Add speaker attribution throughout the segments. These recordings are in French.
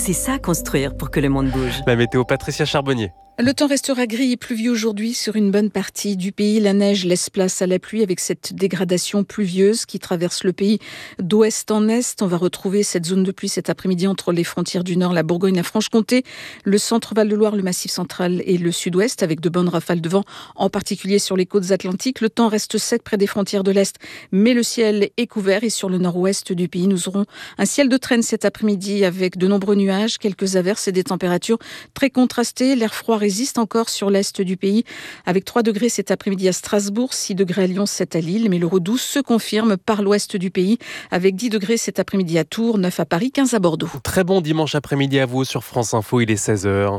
Speaker 1: c'est ça construire pour que le monde bouge.
Speaker 2: La météo, Patricia Charbonnier.
Speaker 3: Le temps restera gris et pluvieux aujourd'hui sur une bonne partie du pays. La neige laisse place à la pluie avec cette dégradation pluvieuse qui traverse le pays d'ouest en est. On va retrouver cette zone de pluie cet après-midi entre les frontières du Nord, la Bourgogne, la Franche-Comté, le centre Val-de-Loire, le Massif central et le sud-ouest avec de bonnes rafales de vent, en particulier sur les côtes atlantiques. Le temps reste sec près des frontières de l'Est, mais le ciel est couvert et sur le nord-ouest du pays, nous aurons un ciel de traîne cet après-midi avec de nombreux nuages, quelques averses et des températures très contrastées. L'air froid résiste encore sur l'est du pays avec 3 degrés cet après-midi à Strasbourg, 6 degrés à Lyon, 7 à Lille. Mais l'euro 12 se confirme par l'ouest du pays avec 10 degrés cet après-midi à Tours, 9 à Paris, 15 à Bordeaux.
Speaker 2: Très bon dimanche après-midi à vous sur France Info, il est 16h.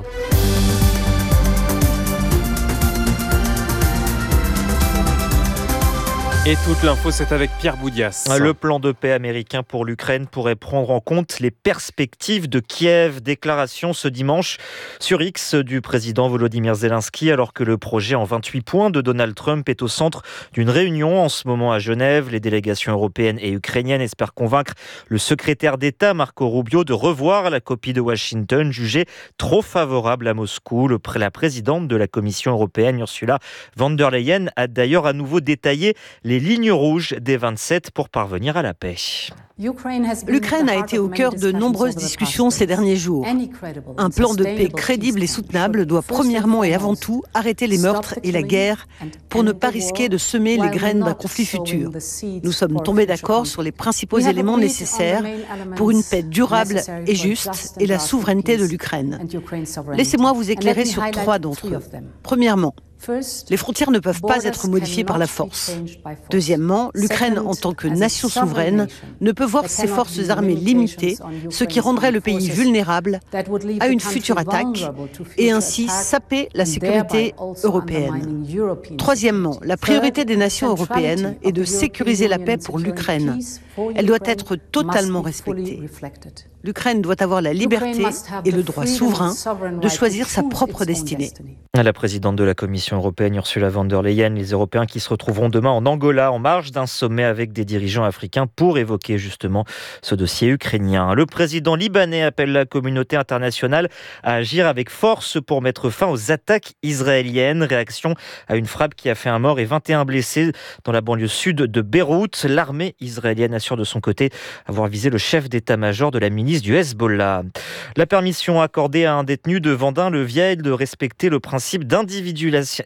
Speaker 2: Et toute l'info, c'est avec Pierre Boudias.
Speaker 4: Le plan de paix américain pour l'Ukraine pourrait prendre en compte les perspectives de Kiev. Déclaration ce dimanche sur X du président Volodymyr Zelensky, alors que le projet en 28 points de Donald Trump est au centre d'une réunion en ce moment à Genève. Les délégations européennes et ukrainiennes espèrent convaincre le secrétaire d'État Marco Rubio de revoir la copie de Washington jugée trop favorable à Moscou. La présidente de la Commission européenne, Ursula von der Leyen, a d'ailleurs à nouveau détaillé les lignes rouges des 27 pour parvenir à la paix.
Speaker 5: L'Ukraine a été au cœur de nombreuses discussions ces derniers jours. Un plan de paix crédible et soutenable doit premièrement et avant tout arrêter les meurtres et la guerre pour ne pas risquer de semer les graines d'un conflit futur. Nous sommes tombés d'accord sur les principaux éléments nécessaires pour une paix durable et juste et la souveraineté de l'Ukraine. Laissez-moi vous éclairer sur 3 d'entre eux. Premièrement, les frontières ne peuvent pas être modifiées par la force. Deuxièmement, l'Ukraine, en tant que nation souveraine, ne peut voir ses forces armées limitées, ce qui rendrait le pays vulnérable à une future attaque et ainsi saper la sécurité européenne. Troisièmement, la priorité des nations européennes est de sécuriser la paix pour l'Ukraine. Elle doit être totalement respectée. L'Ukraine doit avoir la liberté et le droit souverain de choisir sa propre destinée.
Speaker 4: La présidente de la Commission européenne, Ursula von der Leyen, les Européens qui se retrouveront demain en Angola en marge d'un sommet avec des dirigeants africains pour évoquer justement ce dossier ukrainien. Le président libanais appelle la communauté internationale à agir avec force pour mettre fin aux attaques israéliennes. Réaction à une frappe qui a fait un mort et 21 blessés dans la banlieue sud de Beyrouth. L'armée israélienne assure de son côté avoir visé le chef d'état-major de la milice du Hezbollah. La permission accordée à un détenu de Vendin-le-Vieil de respecter le principe d'individualisation,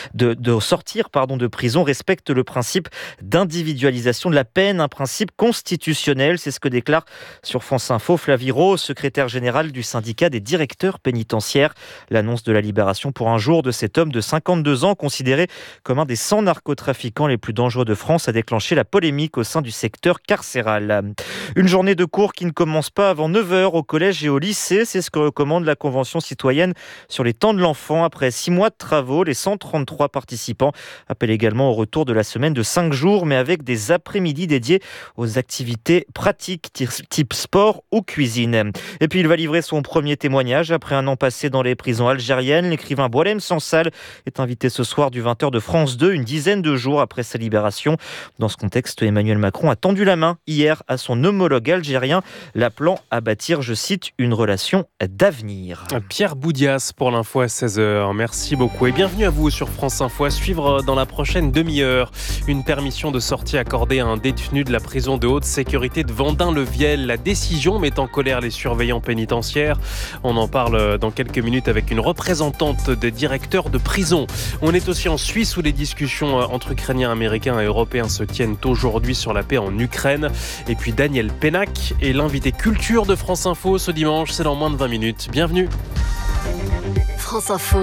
Speaker 4: de sortir de prison respecte le principe d'individualisation de la peine, un principe constitutionnel. C'est ce que déclare sur France Info Flavie Rau, secrétaire général du syndicat des directeurs pénitentiaires. L'annonce de la libération pour un jour de cet homme de 52 ans, considéré comme un des 100 narcotrafiquants les plus dangereux de France, a déclenché la polémique au sein du secteur carcéral. Une journée de cours qui ne commence pas avant 9h au collège et au lycée, c'est ce que recommande la Convention citoyenne sur les temps de l'enfant. Après 6 mois de travaux, les 133 participants appellent également au retour de la semaine de 5 jours, mais avec des après-midi dédiés aux activités pratiques type sport ou cuisine. Et puis il va livrer son premier témoignage après un an passé dans les prisons algériennes. L'écrivain Boualem Sansal est invité ce soir du 20h de France 2, une dizaine de jours après sa libération. Dans ce contexte, Emmanuel Macron a tendu la main hier à son homologue algérien, l'appelant à bâtir, je cite, une relation d'avenir.
Speaker 2: Pierre Boudias pour l'info à 16h. Merci beaucoup et bienvenue à vous sur France Info. À suivre dans la prochaine demi-heure. Une permission de sortie accordée à un détenu de la prison de haute sécurité de Vendin-le-Vieil. La décision met en colère les surveillants pénitentiaires. On en parle dans quelques minutes avec une représentante des directeurs de prison. On est aussi en Suisse où les discussions entre Ukrainiens, Américains et Européens se tiennent aujourd'hui sur la paix en Ukraine. Et puis Daniel Pénac est l'invité culture de France Info ce dimanche. C'est dans moins de 20 minutes. Bienvenue.
Speaker 6: France Info,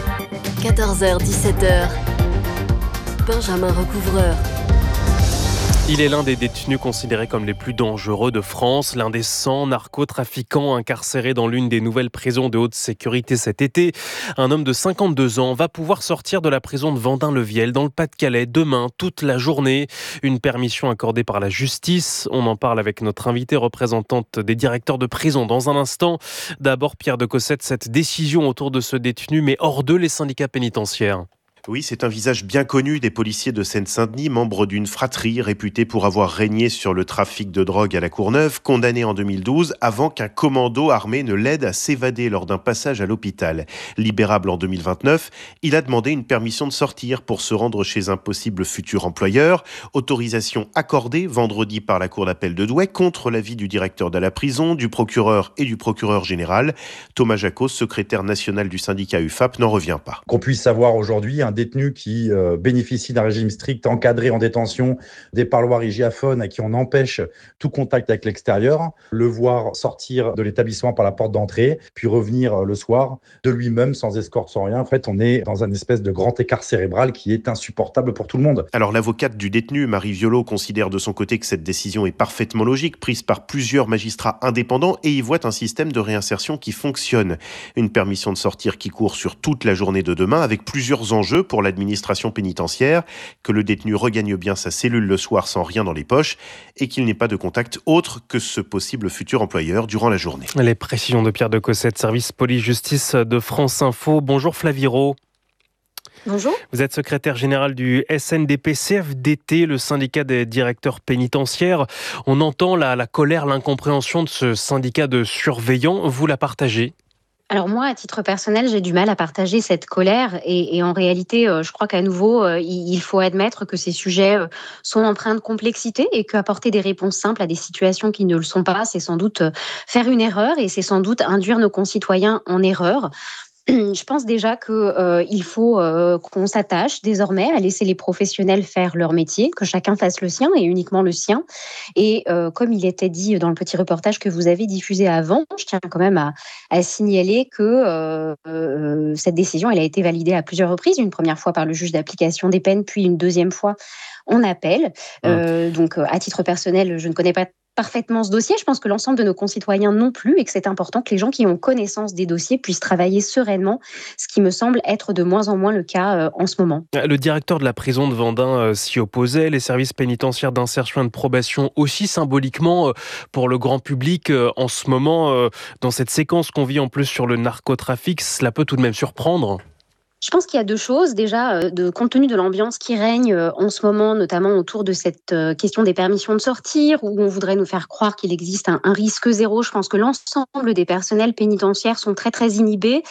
Speaker 6: 14h-17h, Benjamin Recouvreur.
Speaker 2: Il est l'un des détenus considérés comme les plus dangereux de France, l'un des 100 narcotrafiquants incarcérés dans l'une des nouvelles prisons de haute sécurité cet été. Un homme de 52 ans va pouvoir sortir de la prison de Vendin-le-Vieil dans le Pas-de-Calais demain, toute la journée. Une permission accordée par la justice. On en parle avec notre invitée représentante des directeurs de prison dans un instant. D'abord, Pierre de Cossette, cette décision autour de ce détenu met hors d'eux les syndicats pénitentiaires.
Speaker 7: Oui, c'est un visage bien connu des policiers de Seine-Saint-Denis, membre d'une fratrie réputée pour avoir régné sur le trafic de drogue à la Courneuve, condamné en 2012 avant qu'un commando armé ne l'aide à s'évader lors d'un passage à l'hôpital. Libérable en 2029, il a demandé une permission de sortir pour se rendre chez un possible futur employeur. Autorisation accordée vendredi par la cour d'appel de Douai contre l'avis du directeur de la prison, du procureur et du procureur général. Thomas Jacos, secrétaire national du syndicat UFAP, n'en revient pas.
Speaker 8: Qu'on puisse savoir aujourd'hui un détenu qui bénéficie d'un régime strict, encadré en détention, des parloirs hygiaphones à qui on empêche tout contact avec l'extérieur, le voir sortir de l'établissement par la porte d'entrée, puis revenir le soir de lui-même sans escorte, sans rien. En fait, on est dans un espèce de grand écart cérébral qui est insupportable pour tout le monde.
Speaker 7: Alors l'avocate du détenu, Marie Violot, considère de son côté que cette décision est parfaitement logique, prise par plusieurs magistrats indépendants et y voit un système de réinsertion qui fonctionne. Une permission de sortir qui court sur toute la journée de demain avec plusieurs enjeux pour l'administration pénitentiaire, que le détenu regagne bien sa cellule le soir sans rien dans les poches et qu'il n'ait pas de contact autre que ce possible futur employeur durant la journée.
Speaker 2: Les précisions de Pierre de Cossette, service police-justice de France Info. Bonjour Flaviro.
Speaker 9: Bonjour.
Speaker 2: Vous êtes secrétaire général du SNDP-CFDT, le syndicat des directeurs pénitentiaires. On entend la colère, l'incompréhension de ce syndicat de surveillants. Vous la partagez ?
Speaker 9: Alors moi, à titre personnel, j'ai du mal à partager cette colère et en réalité, je crois qu'à nouveau, il faut admettre que ces sujets sont empreints de complexité et qu'apporter des réponses simples à des situations qui ne le sont pas, c'est sans doute faire une erreur et c'est sans doute induire nos concitoyens en erreur. Je pense déjà qu'il faut qu'on s'attache désormais à laisser les professionnels faire leur métier, que chacun fasse le sien et uniquement le sien. Et comme il était dit dans le petit reportage que vous avez diffusé avant, je tiens quand même à signaler que cette décision elle a été validée à plusieurs reprises, une première fois par le juge d'application des peines, puis une deuxième fois en appel. Donc à titre personnel, je ne connais pas parfaitement ce dossier. Je pense que l'ensemble de nos concitoyens non plus et que c'est important que les gens qui ont connaissance des dossiers puissent travailler sereinement, ce qui me semble être de moins en moins le cas en ce moment.
Speaker 2: Le directeur de la prison de Vendin s'y opposait, les services pénitentiaires d'insertion et de probation aussi symboliquement pour le grand public en ce moment, dans cette séquence qu'on vit en plus sur le narcotrafic, cela peut tout de même surprendre.
Speaker 9: Je pense qu'il y a deux choses. Déjà, compte tenu de l'ambiance qui règne en ce moment, notamment autour de cette question des permissions de sortir, où on voudrait nous faire croire qu'il existe un risque zéro. Je pense que l'ensemble des personnels pénitentiaires sont très, très inhibés,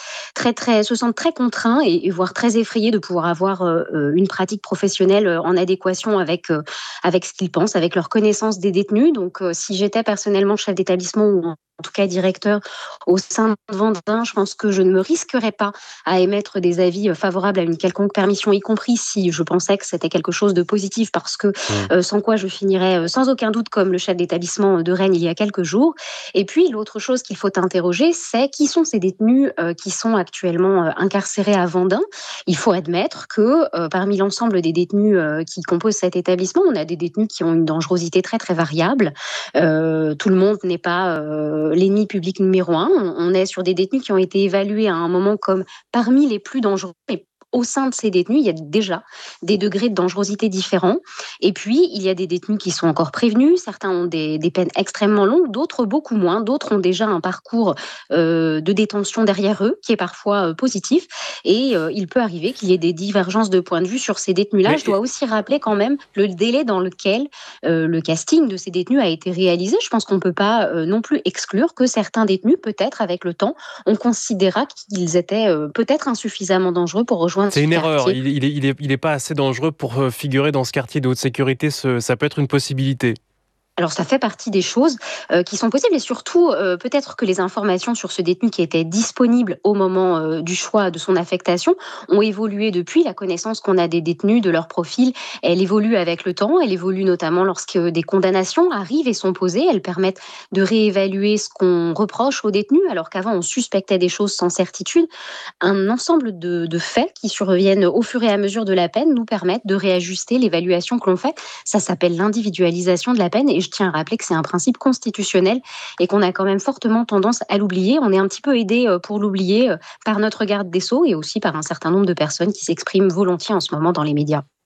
Speaker 9: se sentent très contraints et voire très effrayés de pouvoir avoir une pratique professionnelle en adéquation avec ce qu'ils pensent, avec leur connaissance des détenus. Donc, si j'étais personnellement chef d'établissement ou en tout cas directeur au sein de Vendin, je pense que je ne me risquerais pas à émettre des avis favorables à une quelconque permission, y compris si je pensais que c'était quelque chose de positif, parce que sans quoi je finirais sans aucun doute comme le chef d'établissement de Rennes il y a quelques jours. Et puis l'autre chose qu'il faut interroger, c'est qui sont ces détenus qui sont actuellement incarcérés à Vendin. Il faut admettre que parmi l'ensemble des détenus qui composent cet établissement, on a des détenus qui ont une dangerosité très très variable. Tout le monde n'est pas l'ennemi public numéro 1. On est sur des détenus qui ont été évalués à un moment comme parmi les plus dangereux. Et au sein de ces détenus, il y a déjà des degrés de dangerosité différents. Et puis, il y a des détenus qui sont encore prévenus. Certains ont des peines extrêmement longues, d'autres beaucoup moins. D'autres ont déjà un parcours de détention derrière eux qui est parfois positif. Et il peut arriver qu'il y ait des divergences de point de vue sur ces détenus-là. Je dois aussi rappeler quand même le délai dans lequel le casting de ces détenus a été réalisé. Je pense qu'on ne peut pas non plus exclure que certains détenus, peut-être avec le temps, on considéra qu'ils étaient peut-être insuffisamment dangereux pour rejoindre.
Speaker 2: C'est une erreur, il n'est pas assez dangereux pour figurer dans ce quartier de haute sécurité, ça peut être une possibilité.
Speaker 9: Alors ça fait partie des choses qui sont possibles et surtout peut-être que les informations sur ce détenu qui était disponible au moment du choix de son affectation ont évolué depuis. La connaissance qu'on a des détenus, de leur profil, elle évolue avec le temps, elle évolue notamment lorsque des condamnations arrivent et sont posées. Elles permettent de réévaluer ce qu'on reproche aux détenus alors qu'avant on suspectait des choses sans certitude. Un ensemble de faits qui surviennent au fur et à mesure de la peine nous permettent de réajuster l'évaluation que l'on fait. Ça s'appelle l'individualisation de la peine et je tiens à rappeler que c'est un principe constitutionnel et qu'on a quand même fortement tendance à l'oublier. On est un petit peu aidé pour l'oublier par notre garde des Sceaux et aussi par un certain nombre de personnes qui s'expriment volontiers en ce moment dans les médias.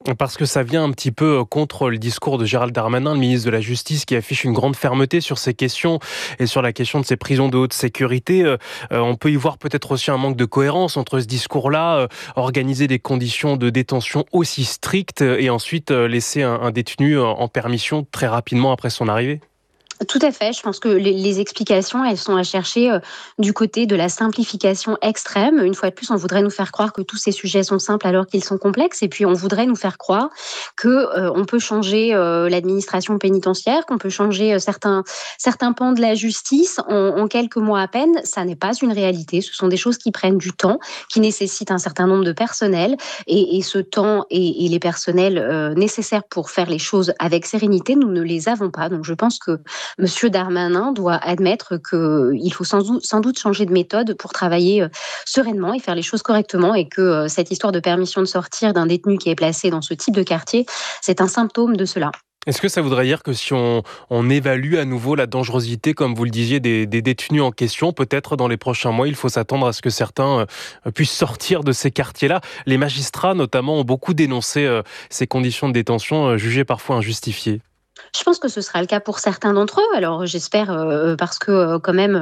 Speaker 2: Parce que ça vient un petit peu contre le discours de Gérald Darmanin, le ministre de la Justice, qui affiche une grande fermeté sur ces questions et sur la question de ces prisons de haute sécurité. On peut y voir peut-être aussi un manque de cohérence entre ce discours-là, organiser des conditions de détention aussi strictes et ensuite laisser un détenu en permission très rapidement après son arrivée.
Speaker 9: Tout à fait. Je pense que les explications, elles sont à chercher du côté de la simplification extrême. Une fois de plus, on voudrait nous faire croire que tous ces sujets sont simples alors qu'ils sont complexes. Et puis, on voudrait nous faire croire que on peut changer l'administration pénitentiaire, qu'on peut changer certains pans de la justice en quelques mois à peine. Ça n'est pas une réalité. Ce sont des choses qui prennent du temps, qui nécessitent un certain nombre de personnel. Et ce temps et les personnels nécessaires pour faire les choses avec sérénité, nous ne les avons pas. Donc, je pense que Monsieur Darmanin doit admettre qu'il faut sans doute changer de méthode pour travailler sereinement et faire les choses correctement, et que cette histoire de permission de sortir d'un détenu qui est placé dans ce type de quartier, c'est un symptôme de cela.
Speaker 2: Est-ce que ça voudrait dire que si on évalue à nouveau la dangerosité, comme vous le disiez, des détenus en question, peut-être dans les prochains mois, il faut s'attendre à ce que certains puissent sortir de ces quartiers-là? Les magistrats, notamment, ont beaucoup dénoncé ces conditions de détention jugées parfois injustifiées.
Speaker 9: Je pense que ce sera le cas pour certains d'entre eux. Alors j'espère, parce que quand même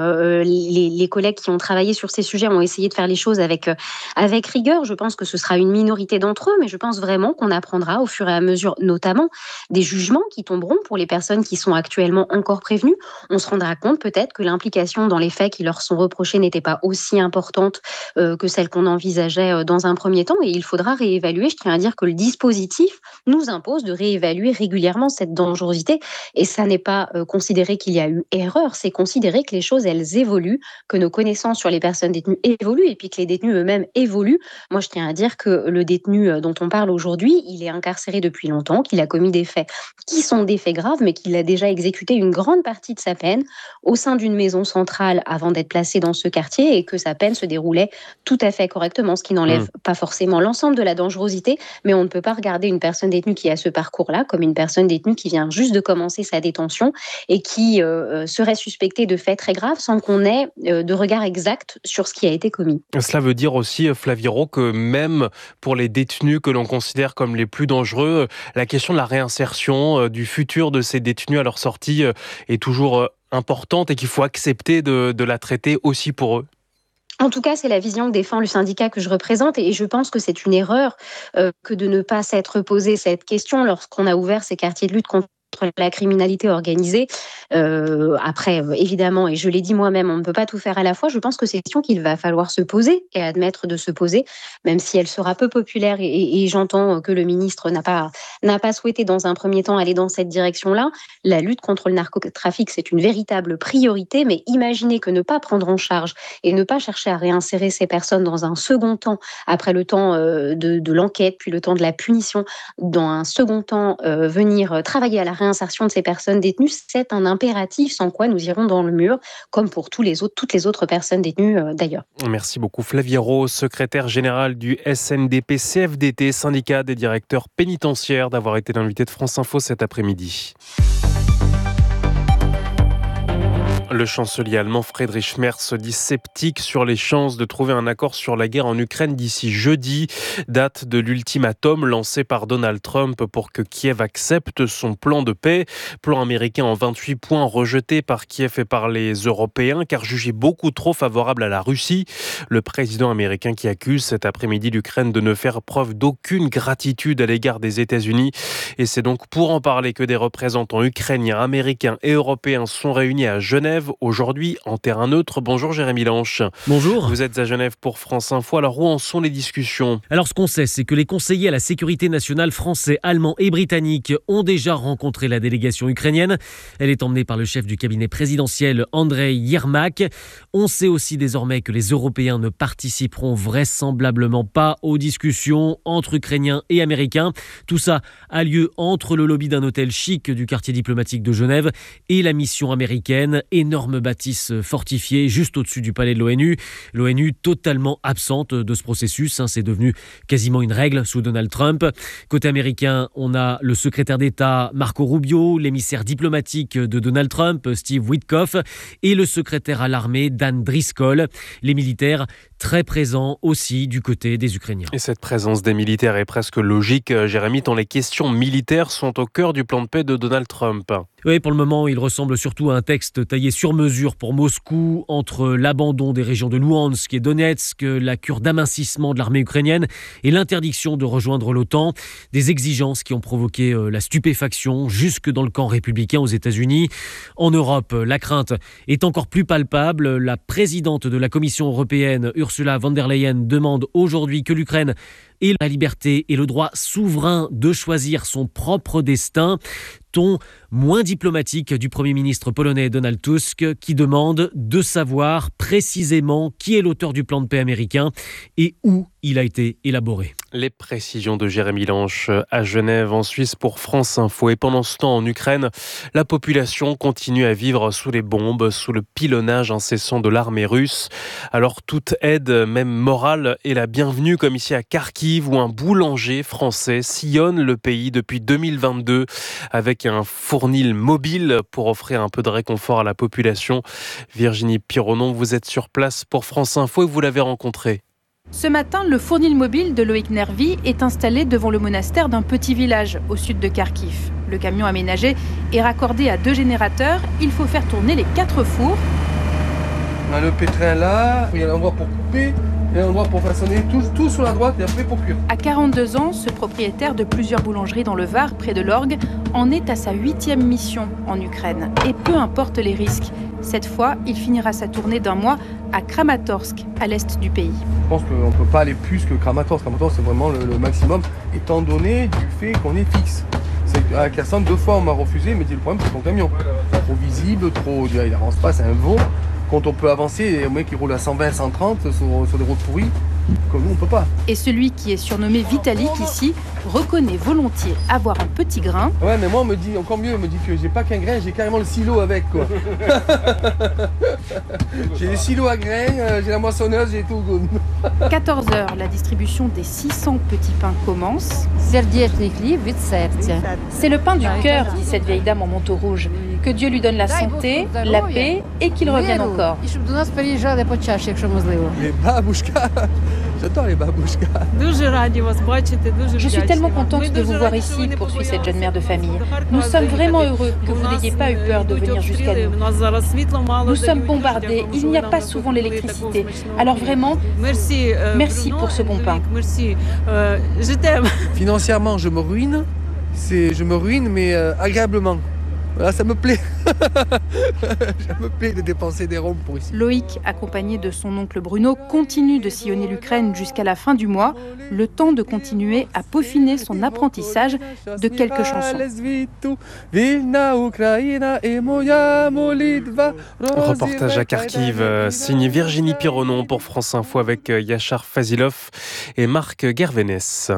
Speaker 9: les collègues qui ont travaillé sur ces sujets ont essayé de faire les choses avec rigueur. Je pense que ce sera une minorité d'entre eux, mais je pense vraiment qu'on apprendra au fur et à mesure, notamment des jugements qui tomberont pour les personnes qui sont actuellement encore prévenues. On se rendra compte peut-être que l'implication dans les faits qui leur sont reprochés n'était pas aussi importante que celle qu'on envisageait dans un premier temps, et il faudra réévaluer. Je tiens à dire que le dispositif nous impose de réévaluer régulièrement cette dangerosité. Et ça n'est pas considérer qu'il y a eu erreur, c'est considérer que les choses, elles évoluent, que nos connaissances sur les personnes détenues évoluent, et puis que les détenus eux-mêmes évoluent. Moi, je tiens à dire que le détenu dont on parle aujourd'hui, il est incarcéré depuis longtemps, qu'il a commis des faits qui sont des faits graves, mais qu'il a déjà exécuté une grande partie de sa peine au sein d'une maison centrale avant d'être placé dans ce quartier, et que sa peine se déroulait tout à fait correctement, ce qui n'enlève pas forcément l'ensemble de la dangerosité, mais on ne peut pas regarder une personne détenue qui a ce parcours-là comme une personne détenue qui vient juste de commencer sa détention et qui serait suspectée de faits très graves sans qu'on ait de regard exact sur ce qui a été commis.
Speaker 2: Cela veut dire aussi, Flavie Rault, que même pour les détenus que l'on considère comme les plus dangereux, la question de la réinsertion, du futur de ces détenus à leur sortie est toujours importante, et qu'il faut accepter de la traiter aussi pour eux.
Speaker 9: En tout cas, c'est la vision que défend le syndicat que je représente, et je pense que c'est une erreur que de ne pas s'être posé cette question lorsqu'on a ouvert ces quartiers de lutte contre la criminalité organisée. Après, évidemment, et je l'ai dit moi-même, on ne peut pas tout faire à la fois. Je pense que c'est une question qu'il va falloir se poser et admettre de se poser, même si elle sera peu populaire, et j'entends que le ministre n'a pas souhaité dans un premier temps aller dans cette direction-là. La lutte contre le narcotrafic, c'est une véritable priorité, mais imaginez que ne pas prendre en charge et ne pas chercher à réinsérer ces personnes dans un second temps, après le temps de l'enquête, puis le temps de la punition, dans un second temps, venir travailler à la réinsertion de ces personnes détenues, c'est un impératif sans quoi nous irons dans le mur, comme pour toutes les autres personnes détenues d'ailleurs.
Speaker 2: Merci beaucoup Flavie Rault, secrétaire générale du SNDP-CFDT, syndicat des directeurs pénitentiaires, d'avoir été l'invité de France Info cet après-midi. Le chancelier allemand Friedrich Merz se dit sceptique sur les chances de trouver un accord sur la guerre en Ukraine d'ici jeudi, date de l'ultimatum lancé par Donald Trump pour que Kiev accepte son plan de paix. Plan américain en 28 points rejeté par Kiev et par les Européens, car jugé beaucoup trop favorable à la Russie. Le président américain qui accuse cet après-midi l'Ukraine de ne faire preuve d'aucune gratitude à l'égard des États-Unis. Et c'est donc pour en parler que des représentants ukrainiens, américains et européens sont réunis à Genève aujourd'hui en terrain neutre. Bonjour Jérémy Lanche.
Speaker 10: Bonjour.
Speaker 2: Vous êtes à Genève pour France Info. Alors où en sont les discussions ?
Speaker 10: Alors ce qu'on sait, c'est que les conseillers à la sécurité nationale français, allemands et britanniques ont déjà rencontré la délégation ukrainienne. Elle est emmenée par le chef du cabinet présidentiel Andreï Yermak. On sait aussi désormais que les Européens ne participeront vraisemblablement pas aux discussions entre Ukrainiens et Américains. Tout ça a lieu entre le lobby d'un hôtel chic du quartier diplomatique de Genève et la mission américaine, et énorme bâtisse fortifiée juste au-dessus du palais de l'ONU. L'ONU totalement absente de ce processus. C'est devenu quasiment une règle sous Donald Trump. Côté américain, on a le secrétaire d'État Marco Rubio, l'émissaire diplomatique de Donald Trump, Steve Witkoff, et le secrétaire à l'armée, Dan Driscoll. Les militaires très présents aussi du côté des Ukrainiens.
Speaker 2: Et cette présence des militaires est presque logique, Jérémy, tant les questions militaires sont au cœur du plan de paix de Donald Trump.
Speaker 10: Oui, pour le moment, il ressemble surtout à un texte taillé sur mesure pour Moscou, entre l'abandon des régions de Louhansk et Donetsk, la cure d'amincissement de l'armée ukrainienne et l'interdiction de rejoindre l'OTAN. Des exigences qui ont provoqué la stupéfaction jusque dans le camp républicain aux États-Unis. En Europe, la crainte est encore plus palpable. La présidente de la Commission européenne, Ursula von der Leyen, demande aujourd'hui que l'Ukraine ait la liberté et le droit souverain de choisir son propre destin. Ton moins diplomatique du Premier ministre polonais Donald Tusk qui demande de savoir précisément qui est l'auteur du plan de paix américain et où il a été élaboré.
Speaker 2: Les précisions de Jérémy Lanche à Genève, en Suisse, pour France Info. Et pendant ce temps, en Ukraine, la population continue à vivre sous les bombes, sous le pilonnage incessant de l'armée russe. Alors toute aide, même morale, est la bienvenue, comme ici à Kharkiv, où un boulanger français sillonne le pays depuis 2022 avec un fournil mobile pour offrir un peu de réconfort à la population. Virginie Pironon, vous êtes sur place pour France Info et vous l'avez rencontré.
Speaker 11: Ce matin, le fournil mobile de Loïc Nervi est installé devant le monastère d'un petit village au sud de Kharkiv. Le camion aménagé est raccordé à 2 générateurs. Il faut faire tourner les 4 fours.
Speaker 12: On a le pétrin là, il y a un endroit pour couper et un endroit pour façonner, tout sur la droite et après pour cuire.
Speaker 11: À 42 ans, ce propriétaire de plusieurs boulangeries dans le Var, près de l'Orgue, en est à sa 8e mission en Ukraine. Et peu importe les risques. Cette fois, il finira sa tournée d'un mois à Kramatorsk, à l'est du pays.
Speaker 12: Je pense qu'on ne peut pas aller plus que Kramatorsk. Kramatorsk, c'est vraiment le maximum, étant donné du fait qu'on est fixe. C'est à Kherson, 2 fois on m'a refusé, il m'a dit le problème c'est ton camion. Trop visible, il avance pas, c'est un veau. Quand on peut avancer, les mecs qui roulent à 120, 130 sur des routes pourries, comme nous on peut pas.
Speaker 11: Et celui qui est surnommé Vitalik ici reconnaît volontiers avoir un petit grain.
Speaker 12: Ouais, mais moi on me dit encore mieux, on me dit que j'ai pas qu'un grain, j'ai carrément le silo avec quoi. J'ai les silos à grains, j'ai la moissonneuse, j'ai tout.
Speaker 11: 14h, la distribution des 600 petits pains commence. C'est le pain du cœur, dit cette vieille dame en manteau rouge. Que Dieu lui donne la santé, la paix et qu'il revienne encore.
Speaker 12: Les babouchkas, j'adore les babouchkas.
Speaker 11: Je suis tellement contente de vous voir ici, poursuit cette jeune mère de famille. Nous sommes vraiment heureux que vous n'ayez pas eu peur de venir jusqu'à nous. Nous sommes bombardés, il n'y a pas souvent l'électricité. Alors vraiment, merci pour ce bon pain.
Speaker 12: Je t'aime. Financièrement, je me ruine, mais agréablement. Voilà, ça me plaît. Ça me plaît de dépenser des ronds pour ici.
Speaker 11: Loïc, accompagné de son oncle Bruno, continue de sillonner l'Ukraine jusqu'à la fin du mois, le temps de continuer à peaufiner son apprentissage de quelques chansons.
Speaker 2: Reportage à Kharkiv, signé Virginie Pironon pour France Info avec Yachar Fazilov et Marc Gervenes.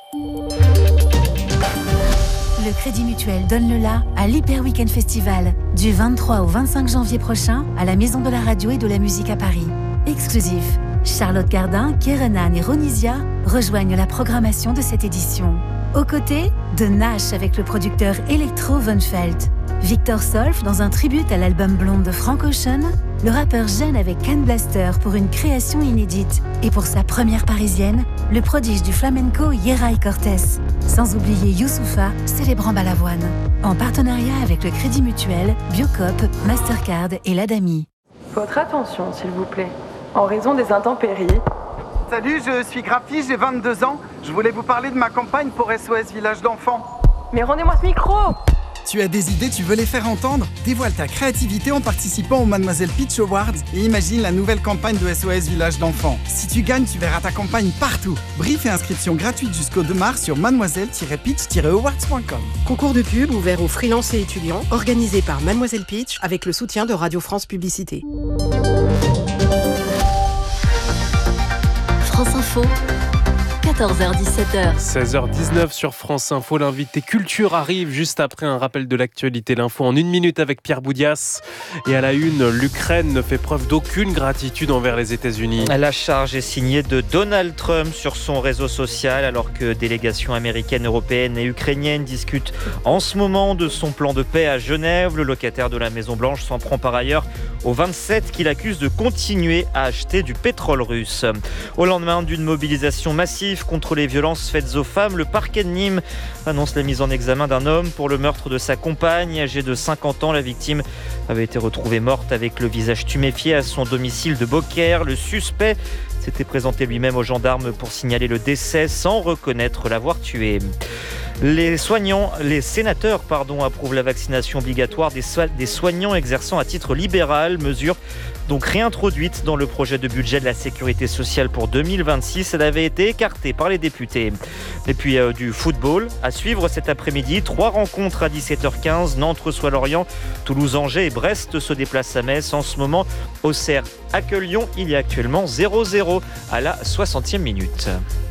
Speaker 13: Le Crédit Mutuel donne le la à l'Hyper Weekend Festival du 23 au 25 janvier prochain à la Maison de la Radio et de la Musique à Paris. Exclusif, Charlotte Gardin, Kerenan et Ronisia rejoignent la programmation de cette édition. Aux côtés de Nash avec le producteur Electro Von Felt, Victor Solf dans un tribute à l'album Blonde de Frank Ocean, le rappeur Jeanne avec Can Blaster pour une création inédite et pour sa première parisienne, le prodige du flamenco Yeray Cortés. Sans oublier Youssoupha, célébrant Balavoine. En partenariat avec le Crédit Mutuel, Biocop, Mastercard et l'Adami.
Speaker 14: Votre attention, s'il vous plaît. En raison des intempéries...
Speaker 15: Salut, je suis graphiste, j'ai 22 ans. Je voulais vous parler de ma campagne pour SOS Village d'enfants.
Speaker 14: Mais rendez-moi ce micro!
Speaker 16: Tu as des idées, tu veux les faire entendre? Dévoile ta créativité en participant au Mademoiselle Pitch Awards et imagine la nouvelle campagne de SOS Village d'enfants. Si tu gagnes, tu verras ta campagne partout. Brief et inscription gratuite jusqu'au 2 mars sur mademoiselle-pitch-awards.com.
Speaker 17: Concours de pub ouvert aux freelances et étudiants, organisé par Mademoiselle Pitch avec le soutien de Radio France Publicité.
Speaker 6: France Info, 14h-17h.
Speaker 2: 16h19 sur France Info. L'invité culture arrive juste après un rappel de l'actualité. L'info en 1 minute avec Pierre Boudias. Et à la une, l'Ukraine ne fait preuve d'aucune gratitude envers les États-Unis.
Speaker 4: La charge est signée de Donald Trump sur son réseau social, alors que délégations américaines, européennes et ukrainiennes discutent en ce moment de son plan de paix à Genève. Le locataire de la Maison-Blanche s'en prend par ailleurs aux 27 qu'il accuse de continuer à acheter du pétrole russe. Au lendemain d'une mobilisation massive contre les violences faites aux femmes, le parquet de Nîmes annonce la mise en examen d'un homme pour le meurtre de sa compagne. Âgée de 50 ans, la victime avait été retrouvée morte avec le visage tuméfié à son domicile de Beaucaire. Le suspect s'était présenté lui-même aux gendarmes pour signaler le décès sans reconnaître l'avoir tué. Les sénateurs approuvent la vaccination obligatoire des soignants exerçant à titre libéral, mesure donc réintroduite dans le projet de budget de la Sécurité sociale pour 2026. Elle avait été écartée par les députés. Et puis du football à suivre cet après-midi. 3 rencontres à 17h15. Nantes reçoit Lorient, Toulouse-Angers et Brest se déplacent à Metz. En ce moment, Auxerre accueille Lyon. Il y a actuellement 0-0 à la 60e minute.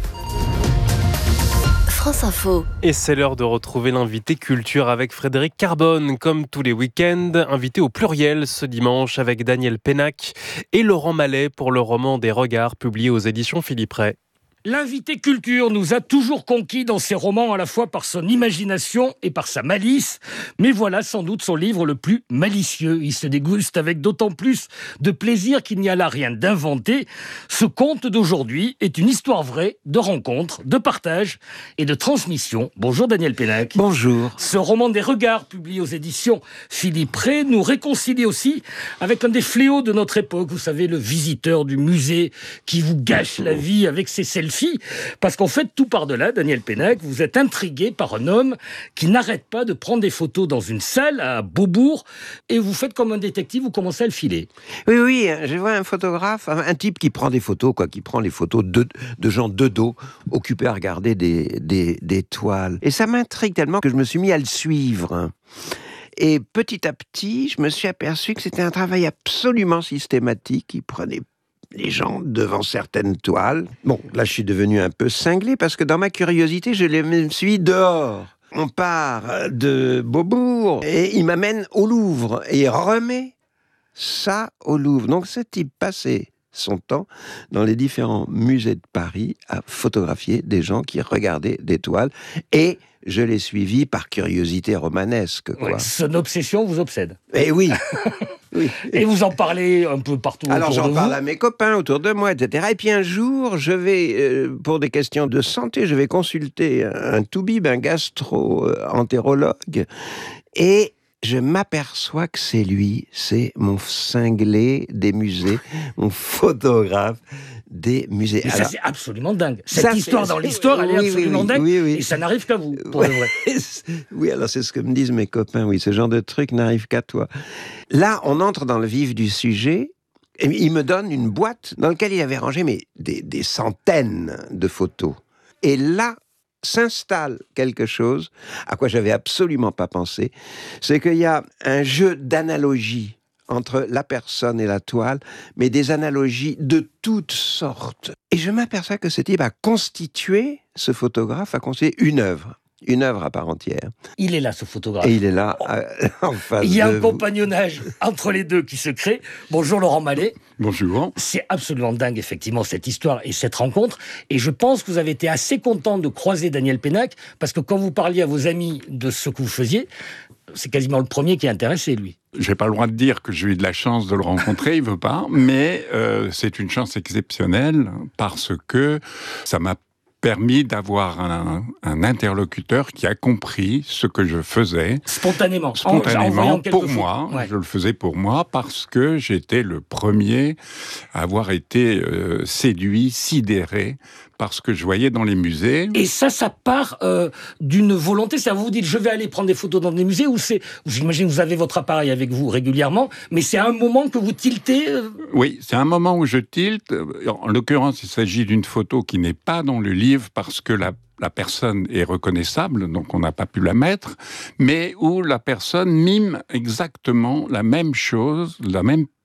Speaker 6: France Info.
Speaker 2: Et c'est l'heure de retrouver l'invité culture avec Frédéric Carbone. Comme tous les week-ends, invité au pluriel ce dimanche avec Daniel Pénac et Laurent Mallet pour le roman Des Regards publié aux éditions Philippe Ray.
Speaker 18: L'invité culture nous a toujours conquis dans ses romans à la fois par son imagination et par sa malice. Mais voilà sans doute son livre le plus malicieux. Il se déguste avec d'autant plus de plaisir qu'il n'y a là rien d'inventé. Ce conte d'aujourd'hui est une histoire vraie de rencontres, de partage et de transmission. Bonjour Daniel Pénac.
Speaker 19: Bonjour.
Speaker 18: Ce roman Des Regards publié aux éditions Philippe Ray nous réconcilie aussi avec un des fléaux de notre époque. Vous savez, le visiteur du musée qui vous gâche la vie avec ses selfies. Parce qu'en fait, tout par-delà, Daniel Pénac, vous êtes intrigué par un homme qui n'arrête pas de prendre des photos dans une salle à Beaubourg et vous faites comme un détective, vous commencez à le filer.
Speaker 19: Oui, je vois un photographe, un type qui prend des photos, qui prend les photos de gens de dos, occupés à regarder des toiles. Et ça m'intrigue tellement que je me suis mis à le suivre. Et petit à petit, je me suis aperçu que c'était un travail absolument systématique. Il prenait les gens devant certaines toiles. Bon, là, je suis devenu un peu cinglé parce que dans ma curiosité, je les suis dehors. On part de Beaubourg et il m'amène au Louvre et remet ça au Louvre. Donc, ce type passait son temps dans les différents musées de Paris à photographier des gens qui regardaient des toiles et je l'ai suivi par curiosité romanesque.
Speaker 18: Ouais, son obsession vous obsède.
Speaker 19: Eh oui. Oui.
Speaker 18: Et vous en parlez un peu partout autour de vous.
Speaker 19: Alors j'en parle à mes copains autour de moi, etc. Et puis un jour, je vais, pour des questions de santé, je vais consulter un toubib, un gastro-entérologue. Et je m'aperçois que c'est lui, c'est mon cinglé des musées, mon photographe des musées.
Speaker 18: Mais alors, ça, c'est absolument dingue. Cette histoire dans l'histoire, elle est absolument dingue. Oui. Et ça n'arrive qu'à vous, pour le vrai.
Speaker 19: Oui, alors c'est ce que me disent mes copains. Oui, ce genre de truc n'arrive qu'à toi. Là, on entre dans le vif du sujet. Et il me donne une boîte dans laquelle il avait rangé des centaines de photos. Et là, s'installe quelque chose à quoi j'avais absolument pas pensé. C'est qu'il y a un jeu d'analogie entre la personne et la toile, mais des analogies de toutes sortes. Et je m'aperçois que ce type a constitué, ce photographe a constitué une œuvre à part entière.
Speaker 18: Il est là, ce photographe.
Speaker 19: Et il est là, en face de
Speaker 18: Il y a un
Speaker 19: vous.
Speaker 18: compagnonnage entre les deux qui se crée. Bonjour Laurent Mallet.
Speaker 20: Bonjour.
Speaker 18: C'est absolument dingue, effectivement, cette histoire et cette rencontre. Et je pense que vous avez été assez content de croiser Daniel Pénac, parce que quand vous parliez à vos amis de ce que vous faisiez, c'est quasiment le premier qui est intéressé, lui.
Speaker 20: J'ai pas le droit de dire que j'ai eu de la chance de le rencontrer, il veut pas, mais c'est une chance exceptionnelle parce que ça m'a permis d'avoir un interlocuteur qui a compris ce que je faisais.
Speaker 18: Spontanément
Speaker 20: pour moi. Ouais. Je le faisais pour moi parce que j'étais le premier à avoir été séduit, sidéré par ce que je voyais dans les musées.
Speaker 18: Et ça part d'une volonté. C'est à vous dites, je vais aller prendre des photos dans des musées, ou j'imagine que vous avez votre appareil avec vous régulièrement, mais c'est à un moment que vous tiltez
Speaker 20: Oui, c'est un moment où je tilte. En l'occurrence, il s'agit d'une photo qui n'est pas dans le livre parce que la personne est reconnaissable, donc on n'a pas pu la mettre, mais où la personne mime exactement la même chose, la même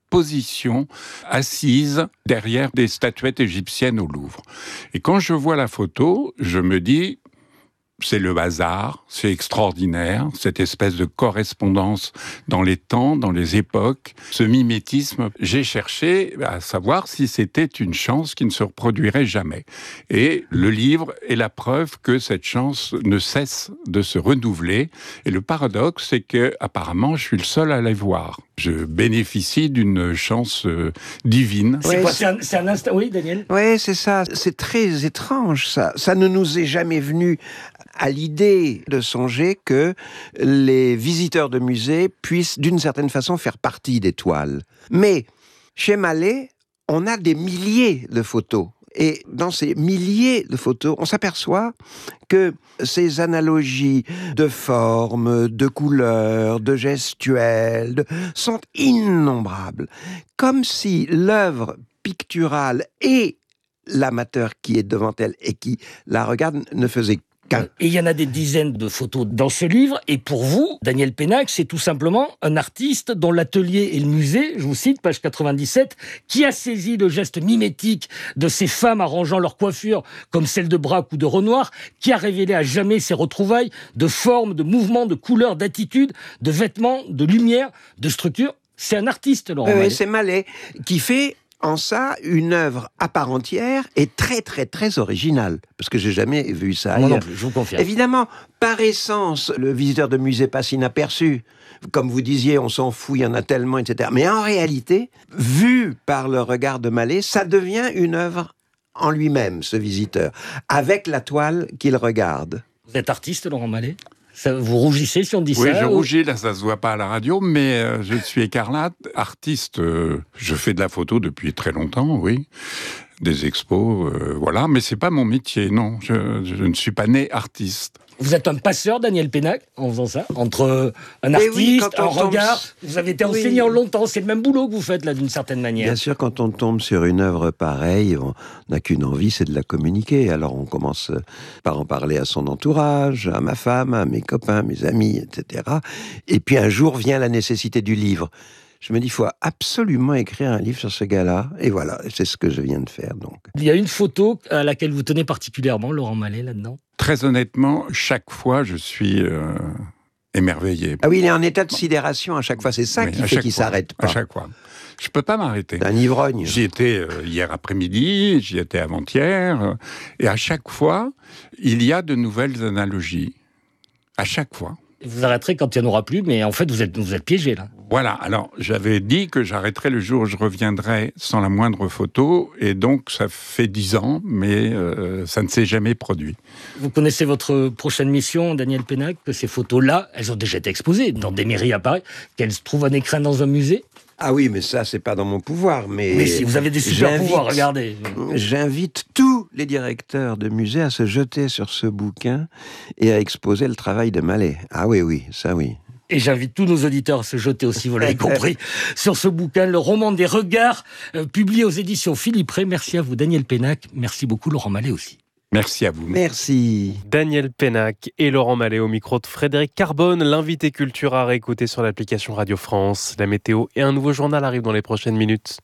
Speaker 20: position assise derrière des statuettes égyptiennes au Louvre. Et quand je vois la photo, je me dis, c'est le hasard, c'est extraordinaire, cette espèce de correspondance dans les temps, dans les époques, ce mimétisme. J'ai cherché à savoir si c'était une chance qui ne se reproduirait jamais. Et le livre est la preuve que cette chance ne cesse de se renouveler. Et le paradoxe, c'est que apparemment, je suis le seul à la voir. Je bénéficie d'une chance divine.
Speaker 18: C'est quoi, c'est un instant. Oui, Daniel ?
Speaker 19: Oui, c'est ça. C'est très étrange, ça. Ça ne nous est jamais venu à l'idée de songer que les visiteurs de musées puissent, d'une certaine façon, faire partie des toiles. Mais chez Mallet, on a des milliers de photos. Et dans ces milliers de photos, on s'aperçoit que ces analogies de formes, de couleurs, de gestuels sont innombrables. Comme si l'œuvre picturale et l'amateur qui est devant elle et qui la regarde ne faisait
Speaker 18: Et il y en a des dizaines de photos dans ce livre. Et pour vous, Daniel Pénac, c'est tout simplement un artiste dont l'atelier et le musée, je vous cite, page 97, qui a saisi le geste mimétique de ces femmes arrangeant leur coiffure comme celle de Braque ou de Renoir, qui a révélé à jamais ces retrouvailles de formes, de mouvements, de couleurs, d'attitudes, de vêtements, de lumière, de structure. C'est un artiste, Laurent Mallet.
Speaker 19: C'est Mallet qui fait en ça une œuvre à part entière et très très très originale, parce que j'ai jamais vu ça ailleurs.
Speaker 18: Moi non plus, je vous confirme.
Speaker 19: Évidemment, par essence, le visiteur de musée passe inaperçu. Comme vous disiez, on s'en fout, il y en a tellement, etc. Mais en réalité, vu par le regard de Mallet, ça devient une œuvre en lui-même, ce visiteur, avec la toile qu'il regarde.
Speaker 18: Vous êtes artiste, Laurent Mallet ? Vous rougissez si on dit ça?
Speaker 20: Oui, je rougis, là ça se voit pas à la radio, mais je suis écarlate. Artiste, je fais de la photo depuis très longtemps, oui. Des expos, voilà, mais c'est pas mon métier, non. Je ne suis pas né artiste.
Speaker 18: Vous êtes un passeur, Daniel Pénac, en faisant ça, entre un artiste, un regard. Vous avez été enseignant longtemps, c'est le même boulot que vous faites là, d'une certaine manière.
Speaker 19: Bien sûr, quand on tombe sur une œuvre pareille, on n'a qu'une envie, c'est de la communiquer. Alors on commence par en parler à son entourage, à ma femme, à mes copains, mes amis, etc. Et puis un jour vient la nécessité du livre. Je me dis, il faut absolument écrire un livre sur ce gars-là. Et voilà, c'est ce que je viens de faire, donc.
Speaker 18: Il y a une photo à laquelle vous tenez particulièrement, Laurent Mallet, là-dedans?
Speaker 20: Très honnêtement, chaque fois, je suis émerveillé.
Speaker 19: Ah oui, il est en état de sidération à chaque fois. C'est ça qui fait qu'il ne s'arrête pas.
Speaker 20: À chaque fois. Je ne peux pas m'arrêter.
Speaker 19: C'est un ivrogne.
Speaker 20: J'y étais hier après-midi, j'y étais avant-hier. Et à chaque fois, il y a de nouvelles analogies. À chaque fois.
Speaker 18: Vous arrêterez quand il n'y en aura plus, mais en fait, vous êtes piégé, là.
Speaker 20: Voilà, alors j'avais dit que j'arrêterais le jour où je reviendrai sans la moindre photo, et donc ça fait 10 ans, mais ça ne s'est jamais produit.
Speaker 18: Vous connaissez votre prochaine mission, Daniel Pénac, que ces photos-là, elles ont déjà été exposées dans des mairies à Paris, qu'elles se trouvent en écrin dans un musée?
Speaker 19: Ah oui, mais ça, c'est pas dans mon pouvoir. Mais
Speaker 18: si vous avez des super pouvoirs, regardez.
Speaker 19: J'invite tous les directeurs de musées à se jeter sur ce bouquin et à exposer le travail de Mallet. Ah oui, ça oui.
Speaker 18: Et j'invite tous nos auditeurs à se jeter aussi, vous l'avez compris, sur ce bouquin, Le roman des regards, publié aux éditions Philippe Ray. Merci à vous, Daniel Pénac. Merci beaucoup, Laurent Mallet aussi.
Speaker 20: Merci à vous.
Speaker 19: Merci.
Speaker 2: Daniel Pénac et Laurent Mallet au micro de Frédéric Carbone. L'invité culture à réécouter sur l'application Radio France. La météo et un nouveau journal arrivent dans les prochaines minutes.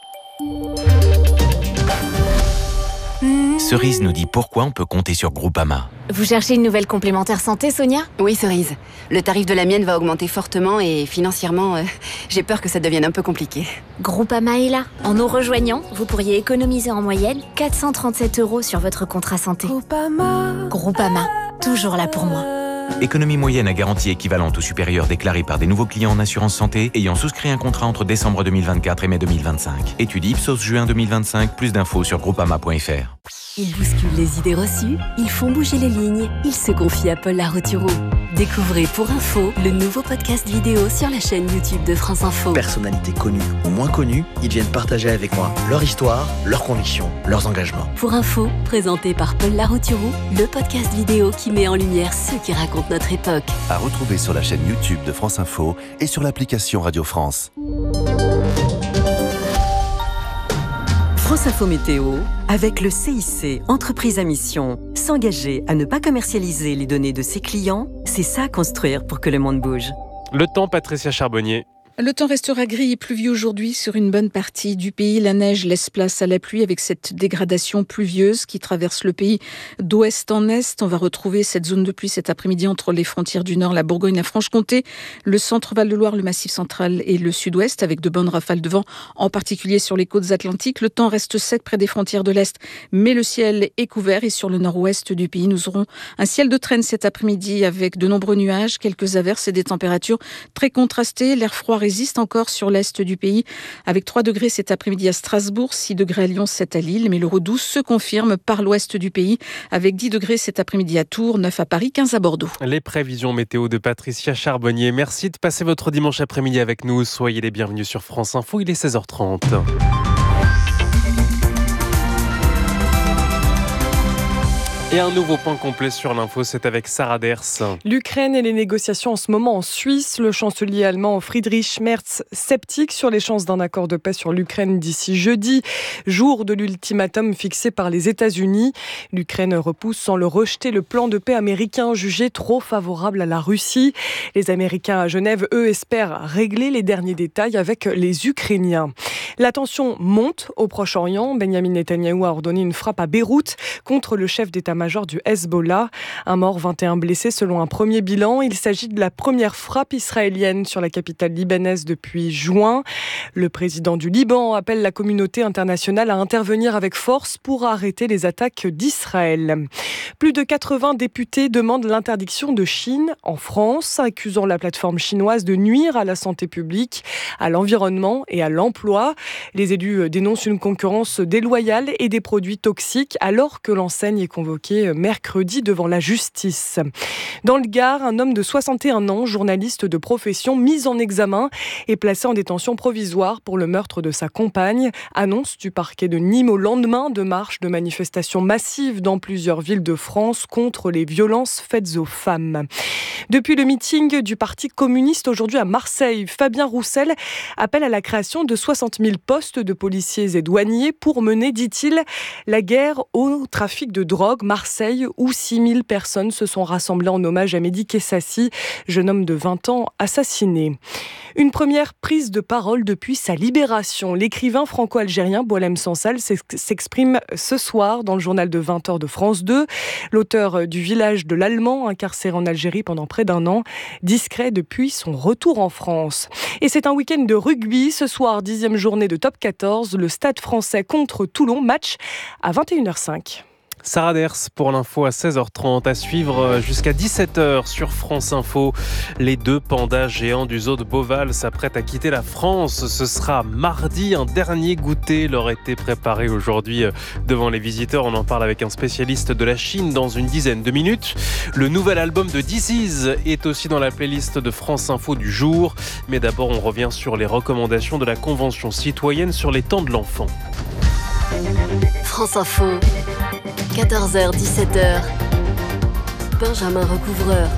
Speaker 21: Cerise nous dit pourquoi on peut compter sur Groupama.
Speaker 22: Vous cherchez une nouvelle complémentaire santé, Sonia ?
Speaker 23: Oui, Cerise. Le tarif de la mienne va augmenter fortement et financièrement, j'ai peur que ça devienne un peu compliqué.
Speaker 22: Groupama est là. En nous rejoignant, vous pourriez économiser en moyenne 437 € sur votre contrat santé. Groupama, toujours là pour moi.
Speaker 21: Économie moyenne à garantie équivalente ou supérieure déclarée par des nouveaux clients en assurance santé ayant souscrit un contrat entre décembre 2024 et mai 2025. Étude Ipsos juin 2025, plus d'infos sur groupama.fr.
Speaker 6: Ils bousculent les idées reçues, ils font bouger les lignes, ils se confient à Paul Larotureau. Découvrez Pour Info, le nouveau podcast vidéo sur la chaîne YouTube de France Info.
Speaker 24: Personnalités connues ou moins connues, ils viennent partager avec moi leur histoire, leurs convictions, leurs engagements.
Speaker 6: Pour Info, présenté par Paul Larotureau, le podcast vidéo qui met en lumière ceux qui racontent notre époque.
Speaker 25: À retrouver sur la chaîne YouTube de France Info et sur l'application Radio France.
Speaker 1: France Info Météo, avec le CIC, entreprise à mission. S'engager à ne pas commercialiser les données de ses clients, c'est ça construire pour que le monde bouge.
Speaker 2: Le temps, Patricia Charbonnier.
Speaker 11: Le temps restera gris et pluvieux aujourd'hui sur une bonne partie du pays. La neige laisse place à la pluie avec cette dégradation pluvieuse qui traverse le pays d'ouest en est. On va retrouver cette zone de pluie cet après-midi entre les frontières du Nord, la Bourgogne, la Franche-Comté, le centre Val-de-Loire, le Massif central et le sud-ouest avec de bonnes rafales de vent, en particulier sur les côtes atlantiques. Le temps reste sec près des frontières de l'Est, mais le ciel est couvert et sur le nord-ouest du pays, nous aurons un ciel de traîne cet après-midi avec de nombreux nuages, quelques averses et des températures très contrastées. L'air froid résiste encore sur l'est du pays avec 3 degrés cet après-midi à Strasbourg, 6 degrés à Lyon, 7 à Lille. Mais l'euro 12 se confirme par l'ouest du pays avec 10 degrés cet après-midi à Tours, 9 à Paris, 15 à Bordeaux.
Speaker 2: Les prévisions météo de Patricia Charbonnier. Merci de passer votre dimanche après-midi avec nous. Soyez les bienvenus sur France Info, il est 16h30. Et un nouveau point complet sur l'info, c'est avec Sarah Ders.
Speaker 3: L'Ukraine et les négociations en ce moment en Suisse. Le chancelier allemand Friedrich Merz, sceptique sur les chances d'un accord de paix sur l'Ukraine d'ici jeudi, jour de l'ultimatum fixé par les États-Unis. L'Ukraine repousse sans le rejeter le plan de paix américain jugé trop favorable à la Russie. Les Américains à Genève, eux, espèrent régler les derniers détails avec les Ukrainiens. La tension monte au Proche-Orient. Benjamin Netanyahou a ordonné une frappe à Beyrouth contre le chef d'état-major du Hezbollah. Un mort, 21 blessés selon un premier bilan. Il s'agit de la première frappe israélienne sur la capitale libanaise depuis juin. Le président du Liban appelle la communauté internationale à intervenir avec force pour arrêter les attaques d'Israël. Plus de 80 députés demandent l'interdiction de Chine en France, accusant la plateforme chinoise de nuire à la santé publique, à l'environnement et à l'emploi. Les élus dénoncent une concurrence déloyale et des produits toxiques alors que l'enseigne est convoquée mercredi devant la justice. Dans le Gard, un homme de 61 ans, journaliste de profession, mis en examen et placé en détention provisoire pour le meurtre de sa compagne. Annonce du parquet de Nîmes au lendemain de marches de manifestations massives dans plusieurs villes de France contre les violences faites aux femmes. Depuis le meeting du Parti communiste aujourd'hui à Marseille, Fabien Roussel appelle à la création de 60 000 postes de policiers et douaniers pour mener, dit-il, la guerre au trafic de drogue. Marseille, où 6 000 personnes se sont rassemblées en hommage à Mehdi Kessassi, jeune homme de 20 ans assassiné. Une première prise de parole depuis sa libération. L'écrivain franco-algérien Boualem Sansal s'exprime ce soir dans le journal de 20h de France 2. L'auteur du Village de l'Allemand, incarcéré en Algérie pendant près d'1 an, discret depuis son retour en France. Et c'est un week-end de rugby. Ce soir, 10e journée de top 14, le Stade français contre Toulon, match à 21h05.
Speaker 2: Sarah Ders pour l'info à 16h30, à suivre jusqu'à 17h sur France Info. Les 2 pandas géants du zoo de Beauval s'apprêtent à quitter la France. Ce sera mardi. Un dernier goûter leur a été préparé aujourd'hui devant les visiteurs. On en parle avec un spécialiste de la Chine dans une dizaine de minutes. Le nouvel album de This Is est aussi dans la playlist de France Info du jour. Mais d'abord, on revient sur les recommandations de la Convention citoyenne sur les temps de l'enfant.
Speaker 6: France Info, 14h-17h, Benjamin Recouvreur.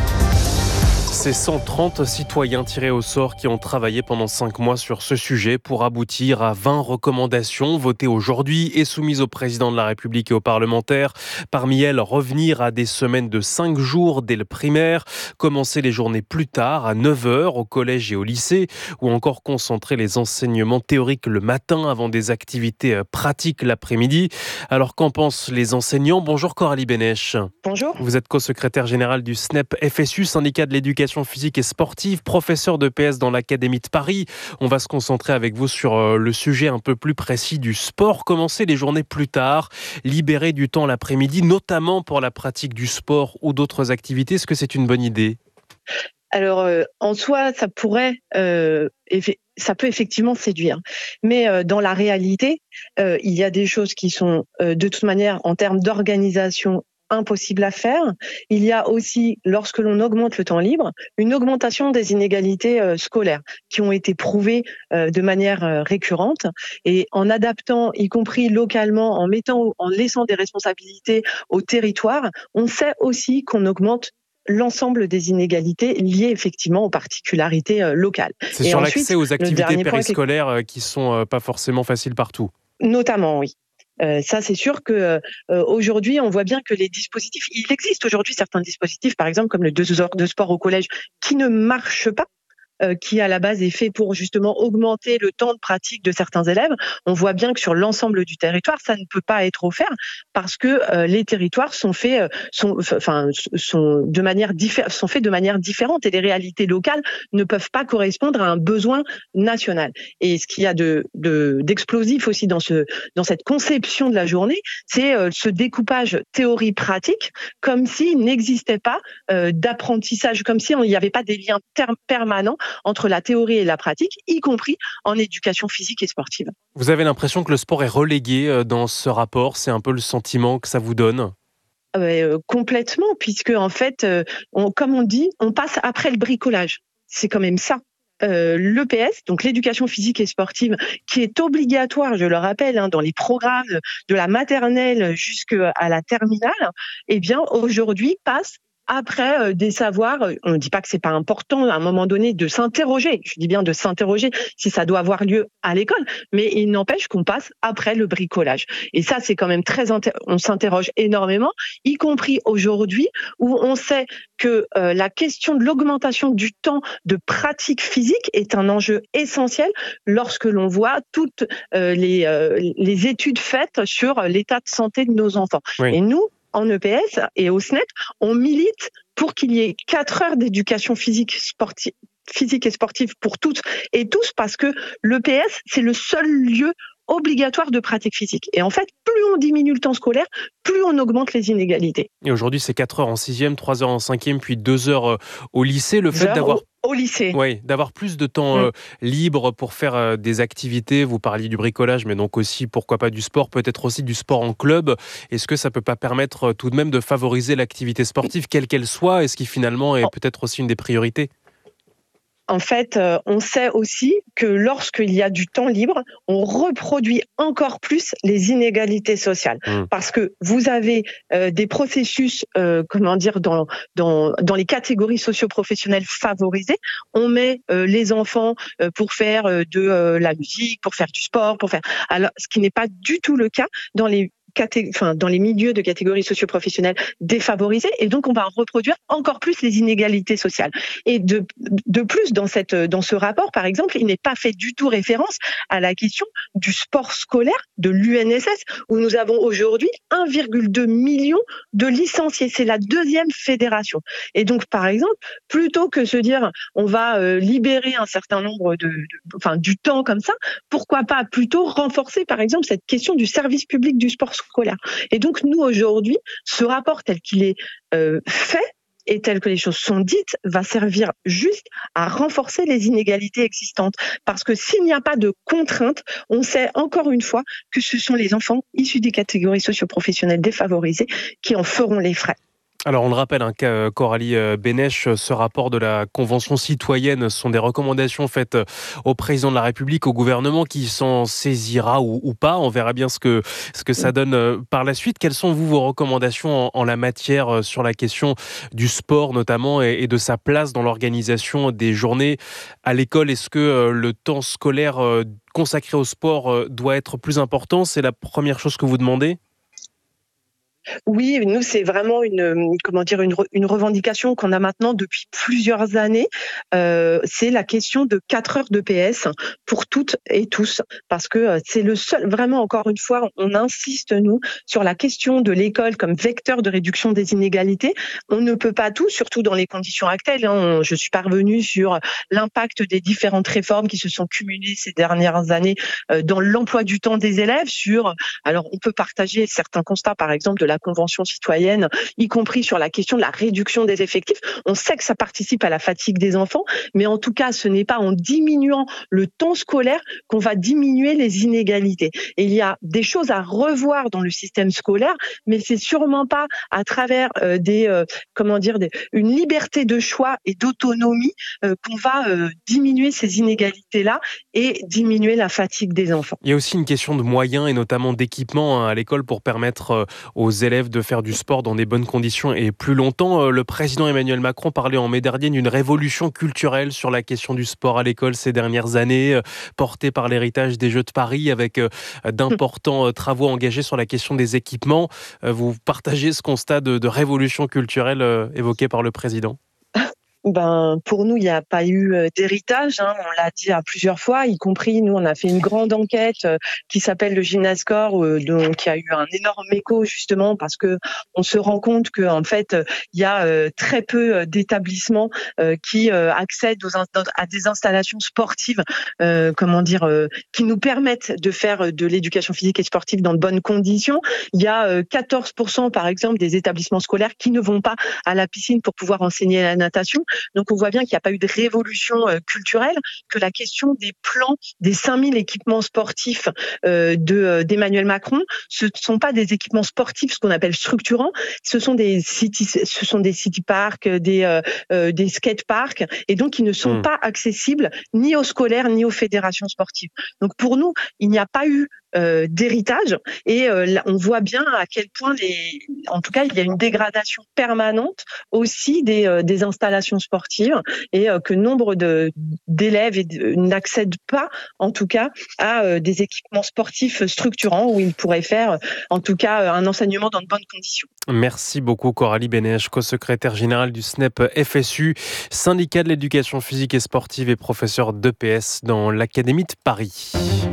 Speaker 2: C'est 130 citoyens tirés au sort qui ont travaillé pendant 5 mois sur ce sujet pour aboutir à 20 recommandations votées aujourd'hui et soumises au président de la République et aux parlementaires. Parmi elles, revenir à des semaines de 5 jours dès le primaire, commencer les journées plus tard, à 9h au collège et au lycée, ou encore concentrer les enseignements théoriques le matin avant des activités pratiques l'après-midi. Alors qu'en pensent les enseignants ? Bonjour Coralie Bénèche.
Speaker 5: Bonjour.
Speaker 2: Vous êtes co-secrétaire générale du SNEP FSU, syndicat de l'éducation physique et sportive, professeur de PS dans l'Académie de Paris. On va se concentrer avec vous sur le sujet un peu plus précis du sport. Commencer les journées plus tard, libérer du temps l'après-midi, notamment pour la pratique du sport ou d'autres activités. Est-ce que c'est une bonne idée ?
Speaker 5: Alors, en soi, ça peut effectivement séduire. Mais dans la réalité, il y a des choses qui sont de toute manière, en termes d'organisation, impossible à faire. Il y a aussi, lorsque l'on augmente le temps libre, une augmentation des inégalités scolaires qui ont été prouvées de manière récurrente. Et en adaptant, y compris localement, en laissant des responsabilités au territoire, on sait aussi qu'on augmente l'ensemble des inégalités liées effectivement aux particularités locales.
Speaker 2: C'est sur l'accès aux activités périscolaires qui sont pas forcément faciles partout.
Speaker 5: Notamment, oui. Ça, c'est sûr que aujourd'hui, on voit bien que les dispositifs, il existe aujourd'hui certains dispositifs, par exemple comme le 2 heures de sport au collège, qui ne marchent pas qui à la base est fait pour justement augmenter le temps de pratique de certains élèves, on voit bien que sur l'ensemble du territoire, ça ne peut pas être offert parce que les territoires sont faits de manière différente et les réalités locales ne peuvent pas correspondre à un besoin national. Et ce qu'il y a d'explosif aussi dans cette conception de la journée, c'est ce découpage théorie-pratique, comme s'il n'existait pas d'apprentissage, comme si il n'y avait pas des liens permanents entre la théorie et la pratique, y compris en éducation physique et sportive.
Speaker 2: Vous avez l'impression que le sport est relégué dans ce rapport? C'est un peu le sentiment que ça vous donne?
Speaker 5: Complètement, puisque en fait, comme on dit, on passe après le bricolage. C'est quand même ça. L'EPS, donc l'éducation physique et sportive, qui est obligatoire, je le rappelle, dans les programmes de la maternelle jusqu'à la terminale, eh bien aujourd'hui passe après des savoirs. On ne dit pas que c'est pas important à un moment donné de s'interroger. Je dis bien de s'interroger si ça doit avoir lieu à l'école, mais il n'empêche qu'on passe après le bricolage. Et ça, c'est quand même on s'interroge énormément, y compris aujourd'hui où on sait que la question de l'augmentation du temps de pratique physique est un enjeu essentiel lorsque l'on voit toutes les études faites sur l'état de santé de nos enfants. Oui. Et nous, en EPS et au SNEP, on milite pour qu'il y ait 4 heures d'éducation physique et sportive pour toutes et tous, parce que l'EPS, c'est le seul lieu obligatoire de pratique physique. Et en fait, plus on diminue le temps scolaire, plus on augmente les inégalités.
Speaker 2: Et aujourd'hui, c'est 4 heures en 6e, 3 heures en 5e, puis 2 heures au lycée. Le fait d'avoir...
Speaker 5: Au lycée.
Speaker 2: Oui, d'avoir plus de temps libre pour faire des activités. Vous parliez du bricolage, mais donc aussi, pourquoi pas du sport, peut-être aussi du sport en club. Est-ce que ça ne peut pas permettre tout de même de favoriser l'activité sportive, quelle qu'elle soit, et ce qui finalement est peut-être aussi une des priorités?
Speaker 5: En fait, on sait aussi que lorsqu'il y a du temps libre, on reproduit encore plus les inégalités sociales. Parce que vous avez des processus, dans les catégories socio-professionnelles favorisées. On met les enfants pour faire de la musique, pour faire du sport, alors ce qui n'est pas du tout le cas dans les milieux de catégories socio-professionnelles défavorisées, et donc on va reproduire encore plus les inégalités sociales. Et de plus, dans ce rapport, par exemple, il n'est pas fait du tout référence à la question du sport scolaire de l'UNSS, où nous avons aujourd'hui 1,2 million de licenciés. C'est la 2e fédération. Et donc, par exemple, plutôt que se dire on va libérer un certain nombre du temps comme ça, pourquoi pas plutôt renforcer, par exemple, cette question du service public du sport scolaire. Et donc, nous, aujourd'hui, ce rapport tel qu'il est fait et tel que les choses sont dites, va servir juste à renforcer les inégalités existantes. Parce que s'il n'y a pas de contraintes, on sait encore une fois que ce sont les enfants issus des catégories socio-professionnelles défavorisées qui en feront les frais.
Speaker 2: Alors on le rappelle, Coralie Bénèche, ce rapport de la Convention citoyenne sont des recommandations faites au président de la République, au gouvernement qui s'en saisira ou pas. On verra bien ce que ça donne par la suite. Quelles sont vos recommandations en la matière sur la question du sport notamment et de sa place dans l'organisation des journées à l'école? Est-ce que le temps scolaire consacré au sport doit être plus important? C'est la première chose que vous demandez?
Speaker 5: Oui, nous, c'est vraiment une revendication qu'on a maintenant depuis plusieurs années. C'est la question de 4 heures de PS pour toutes et tous. Parce que c'est le seul, vraiment, encore une fois, on insiste, nous, sur la question de l'école comme vecteur de réduction des inégalités. On ne peut pas tout, surtout dans les conditions actuelles. Je suis parvenue sur l'impact des différentes réformes qui se sont cumulées ces dernières années dans l'emploi du temps des élèves. Alors, on peut partager certains constats, par exemple, de la Convention citoyenne, y compris sur la question de la réduction des effectifs. On sait que ça participe à la fatigue des enfants, mais en tout cas, ce n'est pas en diminuant le temps scolaire qu'on va diminuer les inégalités. Et il y a des choses à revoir dans le système scolaire, mais c'est sûrement pas à travers une liberté de choix et d'autonomie qu'on va diminuer ces inégalités-là et diminuer la fatigue des enfants.
Speaker 2: Il y a aussi une question de moyens et notamment d'équipement à l'école pour permettre aux élèves de faire du sport dans des bonnes conditions et plus longtemps. Le président Emmanuel Macron parlait en mai dernier d'une révolution culturelle sur la question du sport à l'école ces dernières années, portée par l'héritage des Jeux de Paris avec d'importants travaux engagés sur la question des équipements. Vous partagez ce constat de révolution culturelle évoqué par le président ?
Speaker 5: Pour nous, il n'y a pas eu d'héritage. On l'a dit à plusieurs fois, y compris nous, on a fait une grande enquête qui s'appelle le Gymnascore, qui a eu un énorme écho justement parce que on se rend compte que en fait, il y a très peu d'établissements qui accèdent à des installations sportives, qui nous permettent de faire de l'éducation physique et sportive dans de bonnes conditions. Il y a 14% par exemple des établissements scolaires qui ne vont pas à la piscine pour pouvoir enseigner la natation. Donc on voit bien qu'il n'y a pas eu de révolution culturelle, que la question des plans des 5000 équipements sportifs d'Emmanuel Macron, ce ne sont pas des équipements sportifs, ce qu'on appelle structurants, ce sont des city parks, des skate parks, et donc ils ne sont pas accessibles ni aux scolaires ni aux fédérations sportives. Donc pour nous, il n'y a pas eu d'héritage et on voit bien à quel point en tout cas il y a une dégradation permanente aussi des installations sportives et que nombre d'élèves n'accèdent pas en tout cas à des équipements sportifs structurants où ils pourraient faire en tout cas un enseignement dans de bonnes conditions.
Speaker 2: Merci beaucoup Coralie Bénèche, co-secrétaire générale du SNEP FSU, syndicat de l'éducation physique et sportive et professeur d'EPS dans l'Académie de Paris.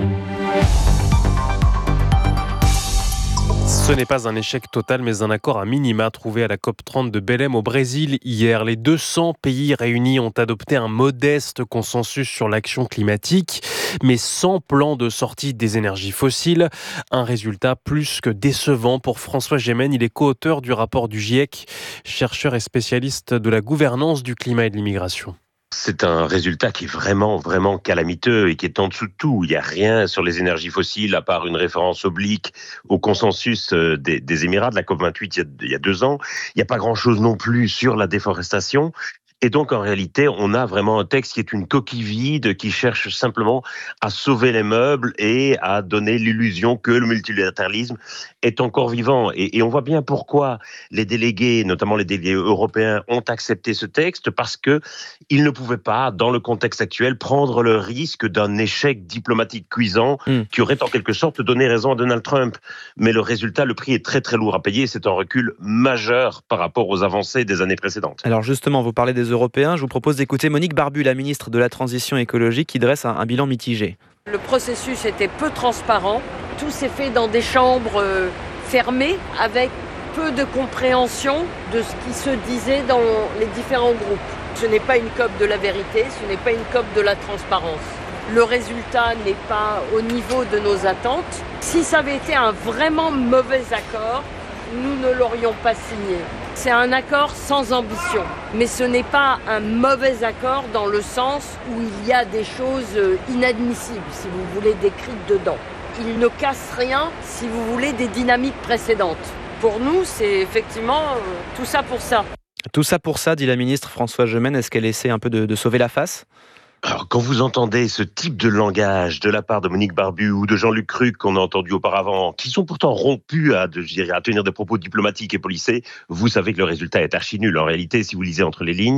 Speaker 2: Ce n'est pas un échec total, mais un accord à minima trouvé à la COP30 de Belém au Brésil hier. Les 200 pays réunis ont adopté un modeste consensus sur l'action climatique, mais sans plan de sortie des énergies fossiles. Un résultat plus que décevant pour François Gémen. Il est co-auteur du rapport du GIEC, chercheur et spécialiste de la gouvernance du climat et de l'immigration.
Speaker 7: C'est un résultat qui est vraiment, vraiment calamiteux et qui est en dessous de tout. Il n'y a rien sur les énergies fossiles à part une référence oblique au consensus des Émirats de la COP28 il y a 2 ans. Il n'y a pas grand-chose non plus sur la déforestation. Et donc, en réalité, on a vraiment un texte qui est une coquille vide, qui cherche simplement à sauver les meubles et à donner l'illusion que le multilatéralisme est encore vivant. Et on voit bien pourquoi les délégués, notamment les délégués européens, ont accepté ce texte, parce qu'ils ne pouvaient pas, dans le contexte actuel, prendre le risque d'un échec diplomatique cuisant qui aurait en quelque sorte donné raison à Donald Trump. Mais le résultat, le prix est très très lourd à payer. C'est un recul majeur par rapport aux avancées des années précédentes.
Speaker 8: Alors justement, vous parlez des Européens, je vous propose d'écouter Monique Barbu, la ministre de la Transition écologique, qui dresse un bilan mitigé.
Speaker 9: Le processus était peu transparent, tout s'est fait dans des chambres fermées, avec peu de compréhension de ce qui se disait dans les différents groupes. Ce n'est pas une COP de la vérité, ce n'est pas une COP de la transparence. Le résultat n'est pas au niveau de nos attentes. Si ça avait été un vraiment mauvais accord, nous ne l'aurions pas signé. C'est un accord sans ambition, mais ce n'est pas un mauvais accord dans le sens où il y a des choses inadmissibles, si vous voulez, décrites dedans. Il ne casse rien, si vous voulez, des dynamiques précédentes. Pour nous, c'est effectivement tout ça pour ça.
Speaker 8: Tout ça pour ça, dit la ministre François Gémen. Est-ce qu'elle essaie un peu de sauver la face ?
Speaker 7: Alors, quand vous entendez ce type de langage de la part de Monique Barbu ou de Jean-Luc Cruc qu'on a entendu auparavant, qui sont pourtant rompus à tenir des propos diplomatiques et policés, vous savez que le résultat est archi nul. En réalité, si vous lisez entre les lignes,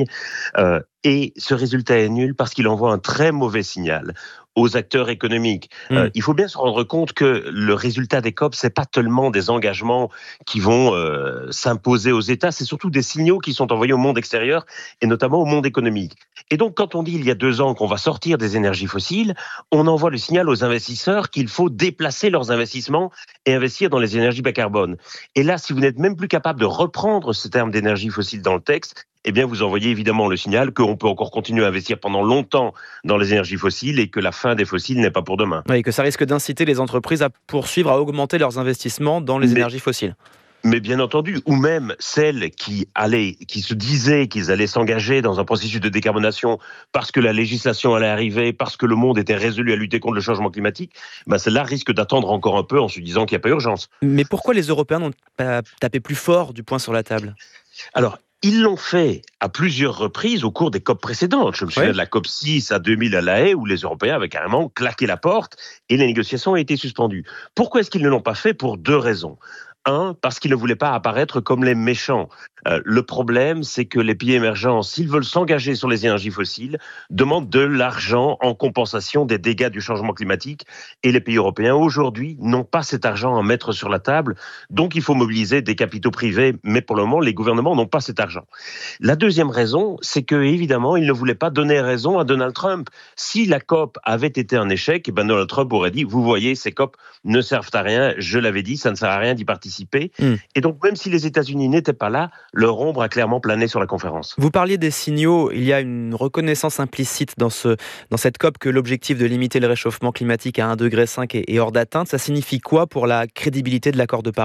Speaker 7: et ce résultat est nul parce qu'il envoie un très mauvais signal aux acteurs économiques. Il faut bien se rendre compte que le résultat des COP, c'est pas tellement des engagements qui vont s'imposer aux États, c'est surtout des signaux qui sont envoyés au monde extérieur et notamment au monde économique. Et donc, quand on dit il y a 2 ans qu'on va sortir des énergies fossiles, on envoie le signal aux investisseurs qu'il faut déplacer leurs investissements et investir dans les énergies bas carbone. Et là, si vous n'êtes même plus capable de reprendre ce terme d'énergie fossile dans le texte, eh bien, vous envoyez évidemment le signal qu'on peut encore continuer à investir pendant longtemps dans les énergies fossiles et que la fin des fossiles n'est pas pour demain.
Speaker 8: Oui, que ça risque d'inciter les entreprises à poursuivre, à augmenter leurs investissements dans les énergies fossiles.
Speaker 7: Mais bien entendu, ou même celles qui se disaient qu'ils allaient s'engager dans un processus de décarbonation parce que la législation allait arriver, parce que le monde était résolu à lutter contre le changement climatique, celles-là risquent d'attendre encore un peu en se disant qu'il n'y a pas urgence.
Speaker 8: Mais pourquoi les Européens n'ont pas tapé plus fort du poing sur la table ?
Speaker 7: Alors, ils l'ont fait à plusieurs reprises au cours des COP précédentes. Je me souviens de la COP 6 à 2000 à La Haye où les Européens avaient carrément claqué la porte et les négociations ont été suspendues. Pourquoi est-ce qu'ils ne l'ont pas fait ? Pour 2 raisons. Parce qu'ils ne voulaient pas apparaître comme les méchants. Le problème, c'est que les pays émergents, s'ils veulent s'engager sur les énergies fossiles, demandent de l'argent en compensation des dégâts du changement climatique. Et les pays européens, aujourd'hui, n'ont pas cet argent à mettre sur la table. Donc, il faut mobiliser des capitaux privés. Mais pour le moment, les gouvernements n'ont pas cet argent. La deuxième raison, c'est que, évidemment, ils ne voulaient pas donner raison à Donald Trump. Si la COP avait été un échec, Donald Trump aurait dit, vous voyez, ces COP ne servent à rien. Je l'avais dit, ça ne sert à rien d'y participer. Et donc, même si les États-Unis n'étaient pas là, leur ombre a clairement plané sur la conférence.
Speaker 8: Vous parliez des signaux, il y a une reconnaissance implicite dans cette COP que l'objectif de limiter le réchauffement climatique à 1,5 degré est hors d'atteinte. Ça signifie quoi pour la crédibilité de l'accord de Paris ?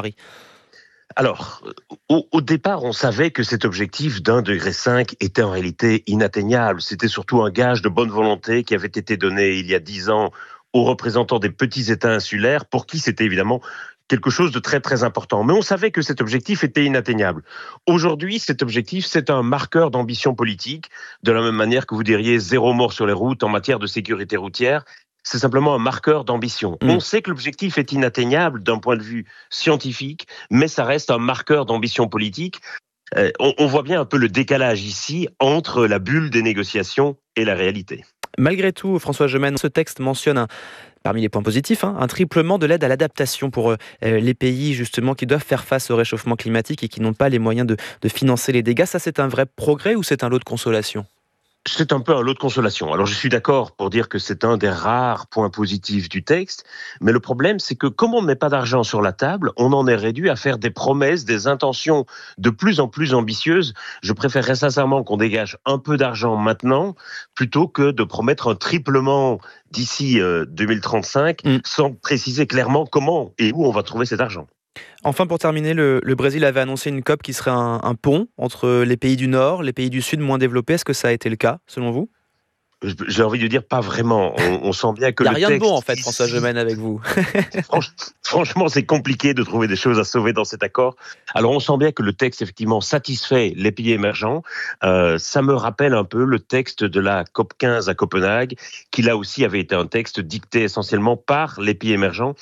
Speaker 7: Alors, au départ, on savait que cet objectif d'1,5 degré était en réalité inatteignable. C'était surtout un gage de bonne volonté qui avait été donné il y a 10 ans aux représentants des petits États insulaires, pour qui c'était évidemment quelque chose de très très important. Mais on savait que cet objectif était inatteignable. Aujourd'hui, cet objectif, c'est un marqueur d'ambition politique, de la même manière que vous diriez 0 mort sur les routes en matière de sécurité routière. C'est simplement un marqueur d'ambition. On sait que l'objectif est inatteignable d'un point de vue scientifique, mais ça reste un marqueur d'ambition politique. On voit bien un peu le décalage ici entre la bulle des négociations et la réalité.
Speaker 8: Malgré tout, François Gemène, ce texte mentionne parmi les points positifs, un triplement de l'aide à l'adaptation pour les pays justement qui doivent faire face au réchauffement climatique et qui n'ont pas les moyens de financer les dégâts. Ça, c'est un vrai progrès ou c'est un lot de consolation ?
Speaker 7: C'est un peu un lot de consolation. Alors, je suis d'accord pour dire que c'est un des rares points positifs du texte, mais le problème, c'est que comme on ne met pas d'argent sur la table, on en est réduit à faire des promesses, des intentions de plus en plus ambitieuses. Je préférerais sincèrement qu'on dégage un peu d'argent maintenant, plutôt que de promettre un triplement d'ici 2035, sans préciser clairement comment et où on va trouver cet argent.
Speaker 8: Enfin, pour terminer, le Brésil avait annoncé une COP qui serait un pont entre les pays du Nord, les pays du Sud moins développés. Est-ce que ça a été le cas, selon vous ?
Speaker 7: J'ai envie de dire pas vraiment. On sent bien que
Speaker 8: il n'y a
Speaker 7: le
Speaker 8: rien
Speaker 7: texte...
Speaker 8: de bon, en fait, François Gemène, avec vous.
Speaker 7: Franchement, c'est compliqué de trouver des choses à sauver dans cet accord. Alors, on sent bien que le texte, effectivement, satisfait les pays émergents. Ça me rappelle un peu le texte de la COP 15 à Copenhague, qui là aussi avait été un texte dicté essentiellement par les pays émergents,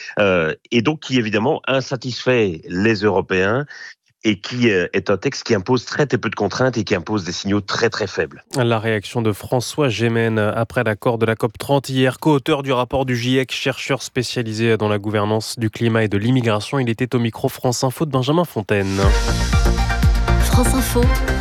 Speaker 7: et donc qui, évidemment, insatisfait les Européens, et qui est un texte qui impose très peu de contraintes et qui impose des signaux très très faibles.
Speaker 2: La réaction de François Gemène après l'accord de la COP30 hier, co-auteur du rapport du GIEC, chercheur spécialisé dans la gouvernance du climat et de l'immigration. Il était au micro France Info de Benjamin Fontaine.
Speaker 6: France Info,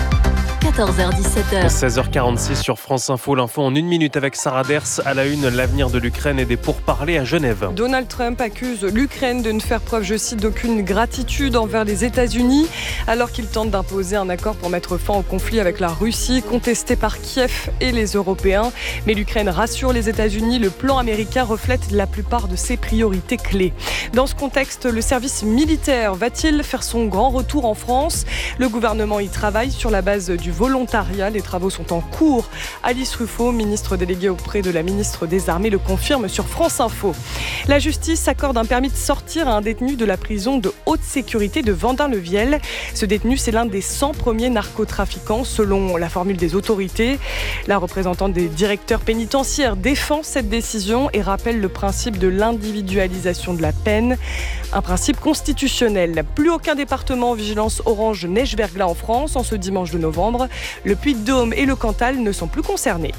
Speaker 6: 14h-17h.
Speaker 2: 16h46 sur France Info, l'info en 1 minute avec Sarah Ders. À la une, l'avenir de l'Ukraine et des pourparlers à Genève.
Speaker 3: Donald Trump accuse l'Ukraine de ne faire preuve, je cite, d'aucune gratitude envers les États-Unis, alors qu'il tente d'imposer un accord pour mettre fin au conflit avec la Russie, contesté par Kiev et les Européens. Mais l'Ukraine rassure les États-Unis, le plan américain reflète la plupart de ses priorités clés. Dans ce contexte, le service militaire va-t-il faire son grand retour en France ? Le gouvernement y travaille sur la base du volontariat. Les travaux sont en cours. Alice Ruffo, ministre déléguée auprès de la ministre des Armées, le confirme sur France Info. La justice accorde un permis de sortir à un détenu de la prison de haute sécurité de Vendin-le-Viel. Ce détenu, c'est l'un des 100 premiers narcotrafiquants, selon la formule des autorités. La représentante des directeurs pénitentiaires défend cette décision et rappelle le principe de l'individualisation de la peine, un principe constitutionnel. Plus aucun département en vigilance orange neige-verglas en France en ce dimanche de novembre. Le Puy-de-Dôme et le Cantal ne sont plus concernés.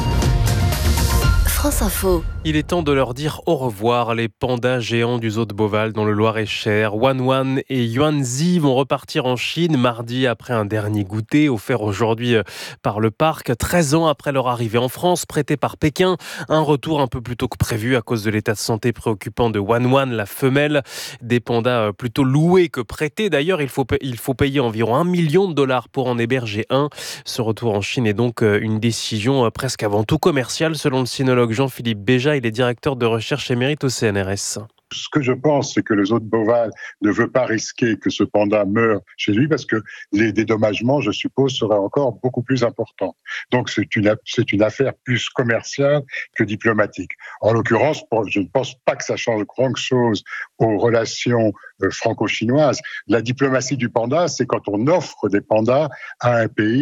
Speaker 6: France Info.
Speaker 2: Il est temps de leur dire au revoir. Les pandas géants du zoo de Beauval dans le Loir-et-Cher, Wanwan et Yuanzi, vont repartir en Chine mardi après un dernier goûter offert aujourd'hui par le parc. 13 ans après leur arrivée en France, prêté par Pékin. Un retour un peu plus tôt que prévu à cause de l'état de santé préoccupant de Wanwan, la femelle. Des pandas plutôt loués que prêtés. D'ailleurs, il faut payer environ $1 million pour en héberger un. Ce retour en Chine est donc une décision presque avant tout commerciale, selon le sinologue Jean-Philippe Béja. Il est directeur de recherche émérite au CNRS.
Speaker 10: Ce que je pense, c'est que le zoo de Beauval ne veut pas risquer que ce panda meure chez lui parce que les dédommagements, je suppose, seraient encore beaucoup plus importants. Donc c'est une affaire plus commerciale que diplomatique. En l'occurrence, je ne pense pas que ça change grand chose aux relations franco-chinoises. La diplomatie du panda, c'est quand on offre des pandas à un pays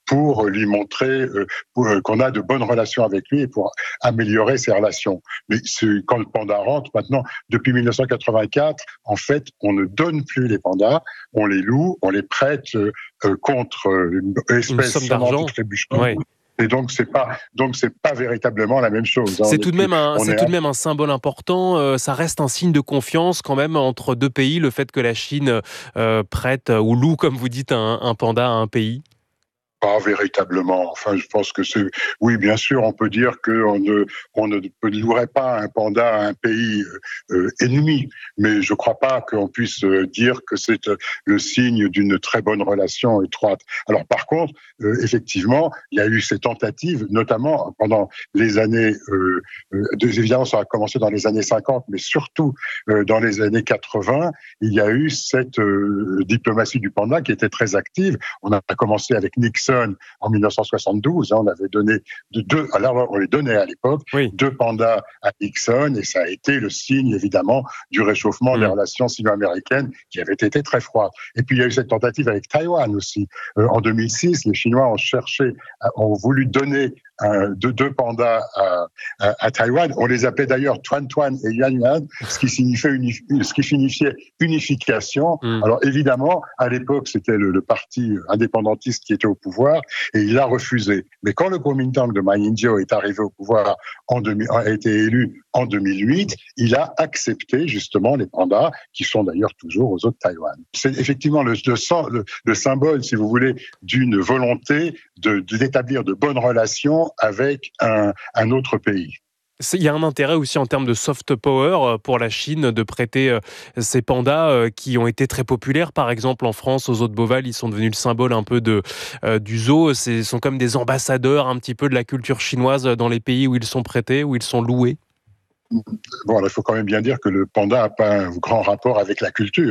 Speaker 10: pour lui montrer qu'on a de bonnes relations avec lui et pour améliorer ses relations. Mais quand le panda rentre, maintenant, depuis 1984, en fait, on ne donne plus les pandas, on les loue, on les prête contre une espèce
Speaker 2: somme d'argent.
Speaker 10: Ouais. Et donc c'est pas véritablement la même chose.
Speaker 2: C'est tout de même un symbole important. Ça reste un signe de confiance quand même entre deux pays, le fait que la Chine prête ou loue, comme vous dites, un panda à un pays.
Speaker 10: Pas véritablement. Enfin, je pense que oui, bien sûr, on peut dire qu'on ne louerait pas un panda à un pays ennemi, mais je crois pas qu'on puisse dire que c'est le signe d'une très bonne relation étroite. Alors, par contre, effectivement, il y a eu ces tentatives, notamment pendant les années, évidemment, ça a commencé dans les années 50, mais surtout dans les années 80, il y a eu cette diplomatie du panda qui était très active. On a commencé avec Nixon en 1972, on avait donné on les donnait à l'époque, 2 pandas à Nixon, et ça a été le signe évidemment du réchauffement des relations sino-américaines qui avait été très froid. Et puis il y a eu cette tentative avec Taïwan aussi. En 2006, les Chinois ont voulu donner 2 pandas à Taïwan. On les appelait d'ailleurs Tuan Tuan et Yuan Yuan, ce qui signifiait unification. Alors évidemment, à l'époque, c'était le parti indépendantiste qui était au pouvoir et il a refusé. Mais quand le Kuomintang de Ma Ying-jeou est arrivé au pouvoir, a été élu en 2008, il a accepté justement les pandas qui sont d'ailleurs toujours aux eaux de Taïwan. C'est effectivement le symbole, si vous voulez, d'une volonté d'établir de bonnes relations avec un autre pays.
Speaker 2: Il y a un intérêt aussi en termes de soft power pour la Chine de prêter ces pandas qui ont été très populaires. Par exemple, en France, aux Zoo de Beauval, ils sont devenus le symbole un peu du zoo. Ce sont comme des ambassadeurs un petit peu de la culture chinoise dans les pays où ils sont prêtés, où ils sont loués.
Speaker 10: Bon, il faut quand même bien dire que le panda n'a pas un grand rapport avec la culture.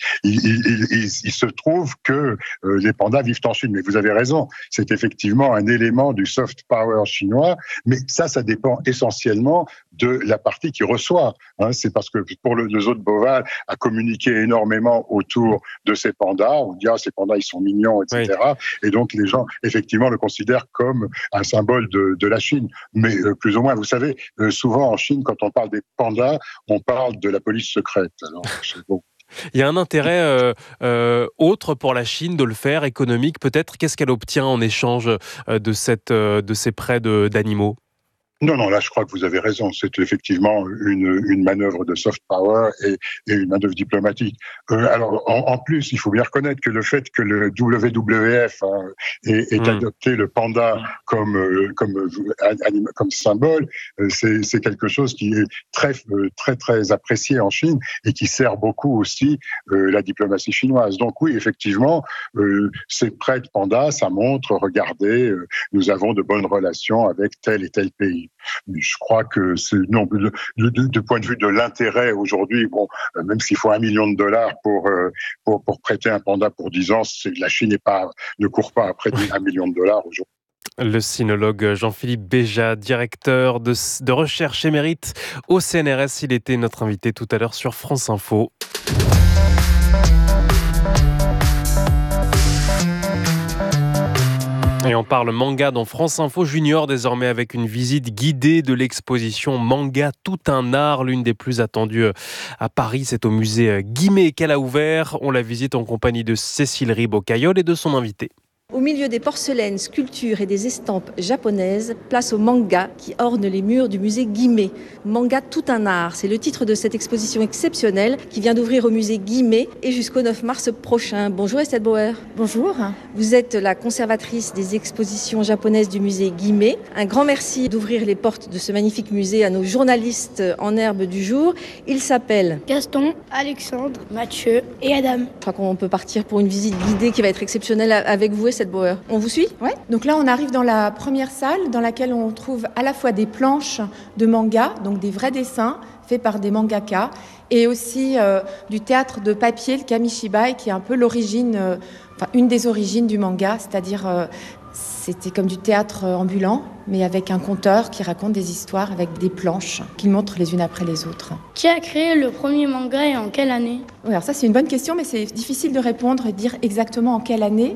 Speaker 10: Il se trouve que les pandas vivent en Chine, mais vous avez raison, c'est effectivement un élément du soft power chinois, mais ça dépend essentiellement de la partie qui reçoit. C'est parce que pour le zoo de Beauval a communiqué énormément autour de ces pandas, on dit ces pandas ils sont mignons, etc. Oui. Et donc les gens effectivement le considèrent comme un symbole de la Chine, mais plus ou moins, vous savez, souvent en Chine, quand on parle des pandas, on parle de la police secrète. Alors, c'est bon.
Speaker 2: Il y a un intérêt autre pour la Chine de le faire, économique peut-être. Qu'est-ce qu'elle obtient en échange de ces prêts d'animaux ?
Speaker 10: Non, là, je crois que vous avez raison. C'est effectivement une manœuvre de soft power et une manœuvre diplomatique. Alors, en plus, il faut bien reconnaître que le fait que le WWF ait adopté le panda comme symbole, c'est quelque chose qui est très, très, très apprécié en Chine et qui sert beaucoup aussi la diplomatie chinoise. Donc oui, effectivement, ces prêts de panda, ça montre, regardez, nous avons de bonnes relations avec tel et tel pays. Je crois que du point de vue de l'intérêt aujourd'hui, même s'il faut $1 million pour prêter un panda pour 10 ans, la Chine ne court pas après $1 million aujourd'hui.
Speaker 2: Le sinologue Jean-Philippe Béjat, directeur de recherche émérite au CNRS, il était notre invité tout à l'heure sur France Info. Et on parle manga dans France Info Junior, désormais avec une visite guidée de l'exposition Manga Tout un art, l'une des plus attendues à Paris. C'est au musée Guimet qu'elle a ouvert. On la visite en compagnie de Cécile Ribot-Caillol et de son invité.
Speaker 12: Au milieu des porcelaines, sculptures et des estampes japonaises, place au manga qui orne les murs du musée Guimet. Manga Tout un art, c'est le titre de cette exposition exceptionnelle qui vient d'ouvrir au musée Guimet et jusqu'au 9 mars prochain. Bonjour Estelle Bauer.
Speaker 13: Bonjour.
Speaker 12: Vous êtes la conservatrice des expositions japonaises du musée Guimet. Un grand merci d'ouvrir les portes de ce magnifique musée à nos journalistes en herbe du jour. Ils s'appellent
Speaker 13: Gaston, Alexandre, Mathieu et Adam.
Speaker 12: Je crois qu'on peut partir pour une visite guidée qui va être exceptionnelle avec vous, Estelle Bauer. On vous suit ?
Speaker 13: Ouais. Donc là, on arrive dans la première salle dans laquelle on trouve à la fois des planches de manga, donc des vrais dessins faits par des mangaka, et aussi du théâtre de papier, le kamishibai, qui est un peu une des origines du manga, c'est-à-dire c'était comme du théâtre ambulant, mais avec un conteur qui raconte des histoires avec des planches qu'il montre les unes après les autres. Qui a créé le premier manga et en quelle année ? Alors ça, c'est une bonne question, mais c'est difficile de répondre et de dire exactement en quelle année.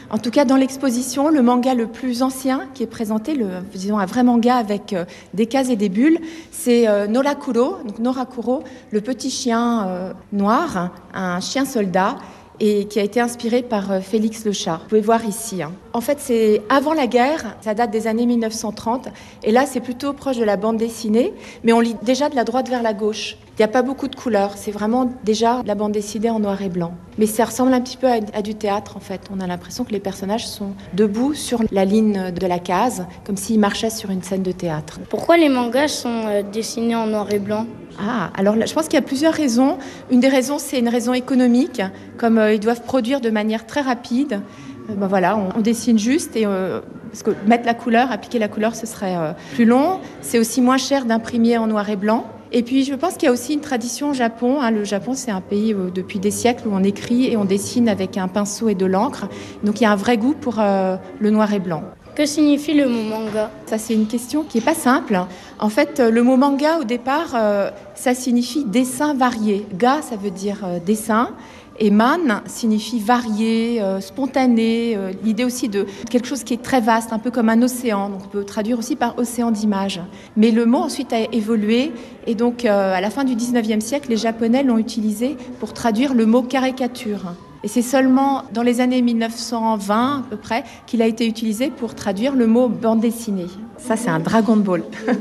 Speaker 13: En tout cas, dans l'exposition, le manga le plus ancien qui est présenté, disons un vrai manga avec des cases et des bulles, c'est Norakuro, donc Norakuro, le petit chien noir, un chien soldat, et qui a été inspiré par Félix Le Chat. Vous pouvez voir ici. En fait, c'est avant la guerre, ça date des années 1930, et là, c'est plutôt proche de la bande dessinée, mais on lit déjà de la droite vers la gauche. Il n'y a pas beaucoup de couleurs, c'est vraiment déjà la bande dessinée en noir et blanc. Mais ça ressemble un petit peu à du théâtre, en fait. On a l'impression que les personnages sont debout sur la ligne de la case, comme s'ils marchaient sur une scène de théâtre.
Speaker 4: Pourquoi les mangas sont dessinés en noir et blanc ?
Speaker 13: Alors là, je pense qu'il y a plusieurs raisons. Une des raisons, c'est une raison économique, comme ils doivent produire de manière très rapide. Voilà, on dessine juste, et parce que mettre la couleur, appliquer la couleur, ce serait plus long. C'est aussi moins cher d'imprimer en noir et blanc. Et puis, je pense qu'il y a aussi une tradition au Japon. Le Japon, c'est un pays depuis des siècles où on écrit et on dessine avec un pinceau et de l'encre. Donc, il y a un vrai goût pour le noir et blanc.
Speaker 4: Que signifie le mot manga ?
Speaker 13: Ça, c'est une question qui n'est pas simple. En fait, le mot manga, au départ, ça signifie dessin varié. Ga, ça veut dire dessin. Et man signifie varié, spontané. L'idée aussi de quelque chose qui est très vaste, un peu comme un océan. Donc, on peut traduire aussi par océan d'images. Mais le mot ensuite a évolué. Et donc, à la fin du 19e siècle, les Japonais l'ont utilisé pour traduire le mot caricature. Et c'est seulement dans les années 1920 à peu près qu'il a été utilisé pour traduire le mot bande dessinée. Ça, c'est un Dragon Ball.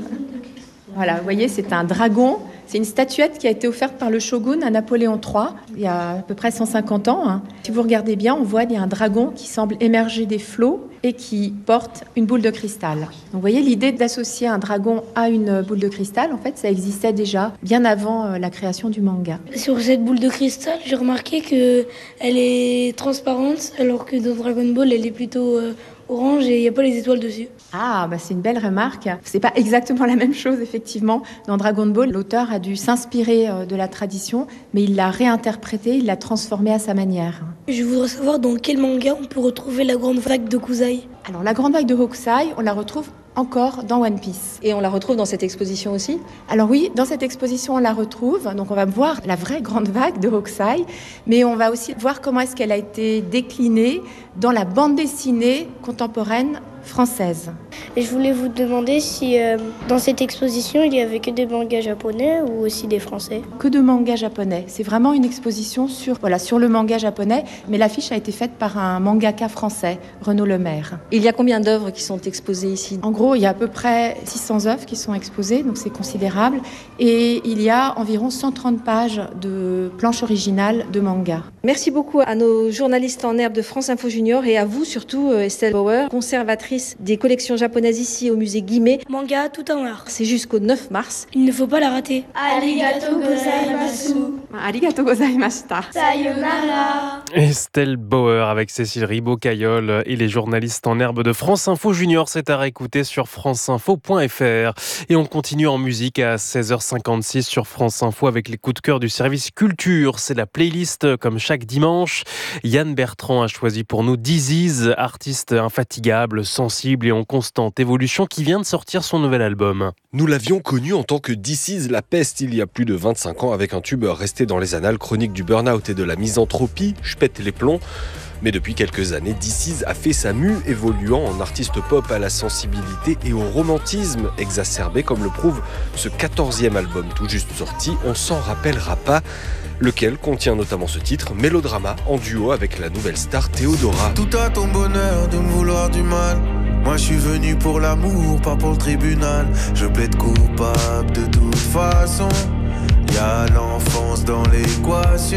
Speaker 13: Voilà, vous voyez, c'est un dragon. C'est une statuette qui a été offerte par le shogun à Napoléon III, il y a à peu près 150 ans. Si vous regardez bien, on voit qu'il y a un dragon qui semble émerger des flots et qui porte une boule de cristal. Donc vous voyez, l'idée d'associer un dragon à une boule de cristal, en fait, ça existait déjà bien avant la création du manga.
Speaker 4: Sur cette boule de cristal, j'ai remarqué qu'elle est transparente, alors que dans Dragon Ball, elle est plutôt orange et il n'y a pas les étoiles dessus.
Speaker 13: C'est une belle remarque. C'est pas exactement la même chose, effectivement. Dans Dragon Ball, l'auteur a dû s'inspirer de la tradition, mais il l'a réinterprétée, il l'a transformée à sa manière.
Speaker 4: Je voudrais savoir dans quel manga on peut retrouver la grande vague de Hokusai.
Speaker 13: Alors, la grande vague de Hokusai, on la retrouve encore dans One Piece.
Speaker 12: Et on la retrouve dans cette exposition aussi ?
Speaker 13: Alors oui, dans cette exposition, on la retrouve. Donc on va voir la vraie grande vague de Hokusai, mais on va aussi voir comment est-ce qu'elle a été déclinée dans la bande dessinée contemporaine française.
Speaker 4: Et je voulais vous demander si dans cette exposition, il y avait que des mangas japonais ou aussi des français ?
Speaker 13: Que de mangas japonais. C'est vraiment une exposition sur le manga japonais, mais l'affiche a été faite par un mangaka français, Renaud Lemaire.
Speaker 12: Il y a combien d'œuvres qui sont exposées ici ?
Speaker 13: En gros, il y a à peu près 600 œuvres qui sont exposées, donc c'est considérable. Et il y a environ 130 pages de planches originales de manga.
Speaker 12: Merci beaucoup à nos journalistes en herbe de France Info Junior et à vous surtout, Estelle Bauer, conservatrice des collections japonaises ici au musée Guimet.
Speaker 4: Manga tout en art.
Speaker 12: C'est jusqu'au 9 mars.
Speaker 4: Il ne faut pas la rater.
Speaker 14: Arigato gozaimasu.
Speaker 13: Arigato gozaimashita.
Speaker 14: Sayonara.
Speaker 2: Estelle Bauer avec Cécile Ribaud-Caillol et les journalistes en herbe de France Info Junior. C'est à réécouter sur franceinfo.fr. Et on continue en musique à 16h56 sur France Info avec les coups de cœur du service culture. C'est la playlist comme chaque dimanche. Yann Bertrand a choisi pour nous Disease, artiste infatigable, sensible et en constante évolution qui vient de sortir son nouvel album.
Speaker 15: Nous l'avions connu en tant que Disease, la peste, il y a plus de 25 ans avec un tube resté dans les annales chroniques du burn-out et de la misanthropie, Je pète les plombs. Mais depuis quelques années, Disease a fait sa mue, évoluant en artiste pop à la sensibilité et au romantisme exacerbé, comme le prouve ce 14e album tout juste sorti, On s'en rappellera pas, lequel contient notamment ce titre, Mélodrama, en duo avec la nouvelle star Théodora.
Speaker 16: Tout à ton bonheur de me vouloir du mal. Moi je suis venu pour l'amour, pas pour le tribunal. Je plaide coupable de toute façon. Y a l'enfance dans l'équation.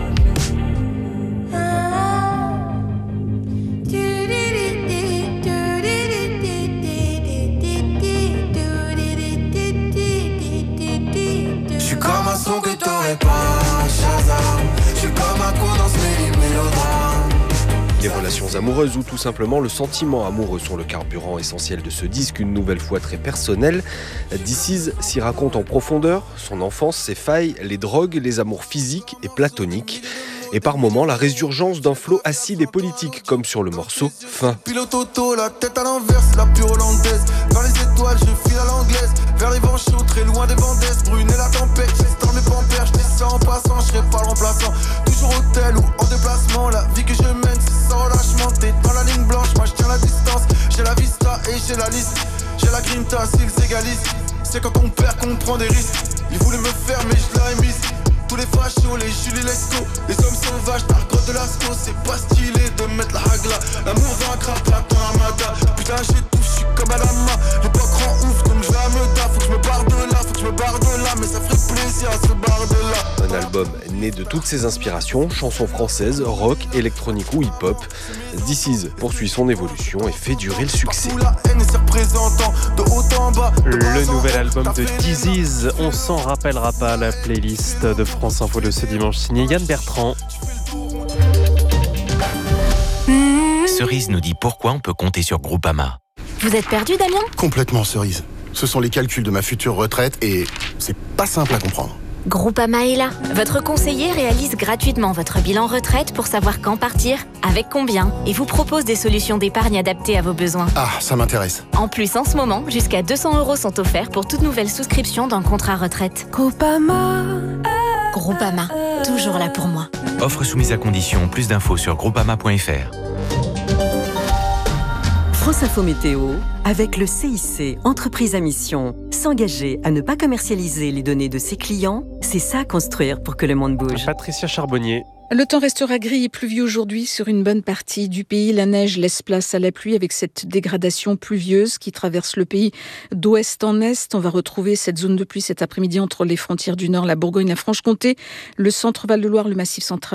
Speaker 16: Je suis comme un son que t'aurais pas, Shazam. Je suis comme un con dans ce mélodrame.
Speaker 15: Les relations amoureuses ou tout simplement le sentiment amoureux sont le carburant essentiel de ce disque, une nouvelle fois très personnel. Disease s'y raconte en profondeur, son enfance, ses failles, les drogues, les amours physiques et platoniques. Et par moments, la résurgence d'un flot acide et politique, comme sur le morceau Fin.
Speaker 16: Pilote auto, la tête à l'envers, la pure hollandaise. Vers les étoiles, je file à l'anglaise. Vers les vents chauds, très loin des vents d'est. Brune et la tempête, j'estime mes pampères. Je descends en passant, je serai pas le remplaçant. Toujours hôtel ou en déplacement, la vie que je mène, c'est ça relâchement, t'es dans la ligne blanche, moi je tiens la distance. J'ai la vista et j'ai la liste. J'ai la grinta s'ils égalisent. C'est quand on perd qu'on prend des risques. Ils voulaient me faire mais je l'ai mise. Tous les fachos, les Julie Lescaut, les hommes sauvages, par grotte de Lascaux. C'est pas stylé de mettre la hagla. L'amour vaincra pas ton armada. Putain j'ai tout, j'suis comme à la main. L'époque rend ouf donc je la me da. Faut que je me barre de là, faut que je me barre de là. Mais ça ferait plaisir à se barre de là.
Speaker 15: Un album né de toutes ses inspirations, chansons françaises, rock, électronique ou hip-hop. This Is poursuit son évolution et fait durer le succès.
Speaker 2: Le nouvel album de This Is, on s'en rappellera pas, la playlist de France Info de ce dimanche, signé Yann Bertrand.
Speaker 21: Cerise nous dit pourquoi on peut compter sur Groupama.
Speaker 22: Vous êtes perdu, Damien ?
Speaker 17: Complètement, Cerise. Ce sont les calculs de ma future retraite et c'est pas simple à comprendre.
Speaker 22: Groupama est là. Votre conseiller réalise gratuitement votre bilan retraite pour savoir quand partir, avec combien, et vous propose des solutions d'épargne adaptées à vos besoins.
Speaker 17: Ah, ça m'intéresse.
Speaker 22: En plus, en ce moment, jusqu'à 200 € sont offerts pour toute nouvelle souscription d'un contrat retraite. Groupama, toujours là pour moi.
Speaker 21: Offre soumise à condition, plus d'infos sur groupama.fr.
Speaker 1: France Info Météo, avec le CIC, entreprise à mission. S'engager à ne pas commercialiser les données de ses clients, c'est ça construire pour que le monde bouge.
Speaker 2: Patricia Charbonnier.
Speaker 18: Le temps restera gris et pluvieux aujourd'hui sur une bonne partie du pays. La neige laisse place à la pluie avec cette dégradation pluvieuse qui traverse le pays d'ouest en est. On va retrouver cette zone de pluie cet après-midi entre les frontières du Nord, la Bourgogne, la Franche-Comté, le centre Val-de-Loire, le Massif central.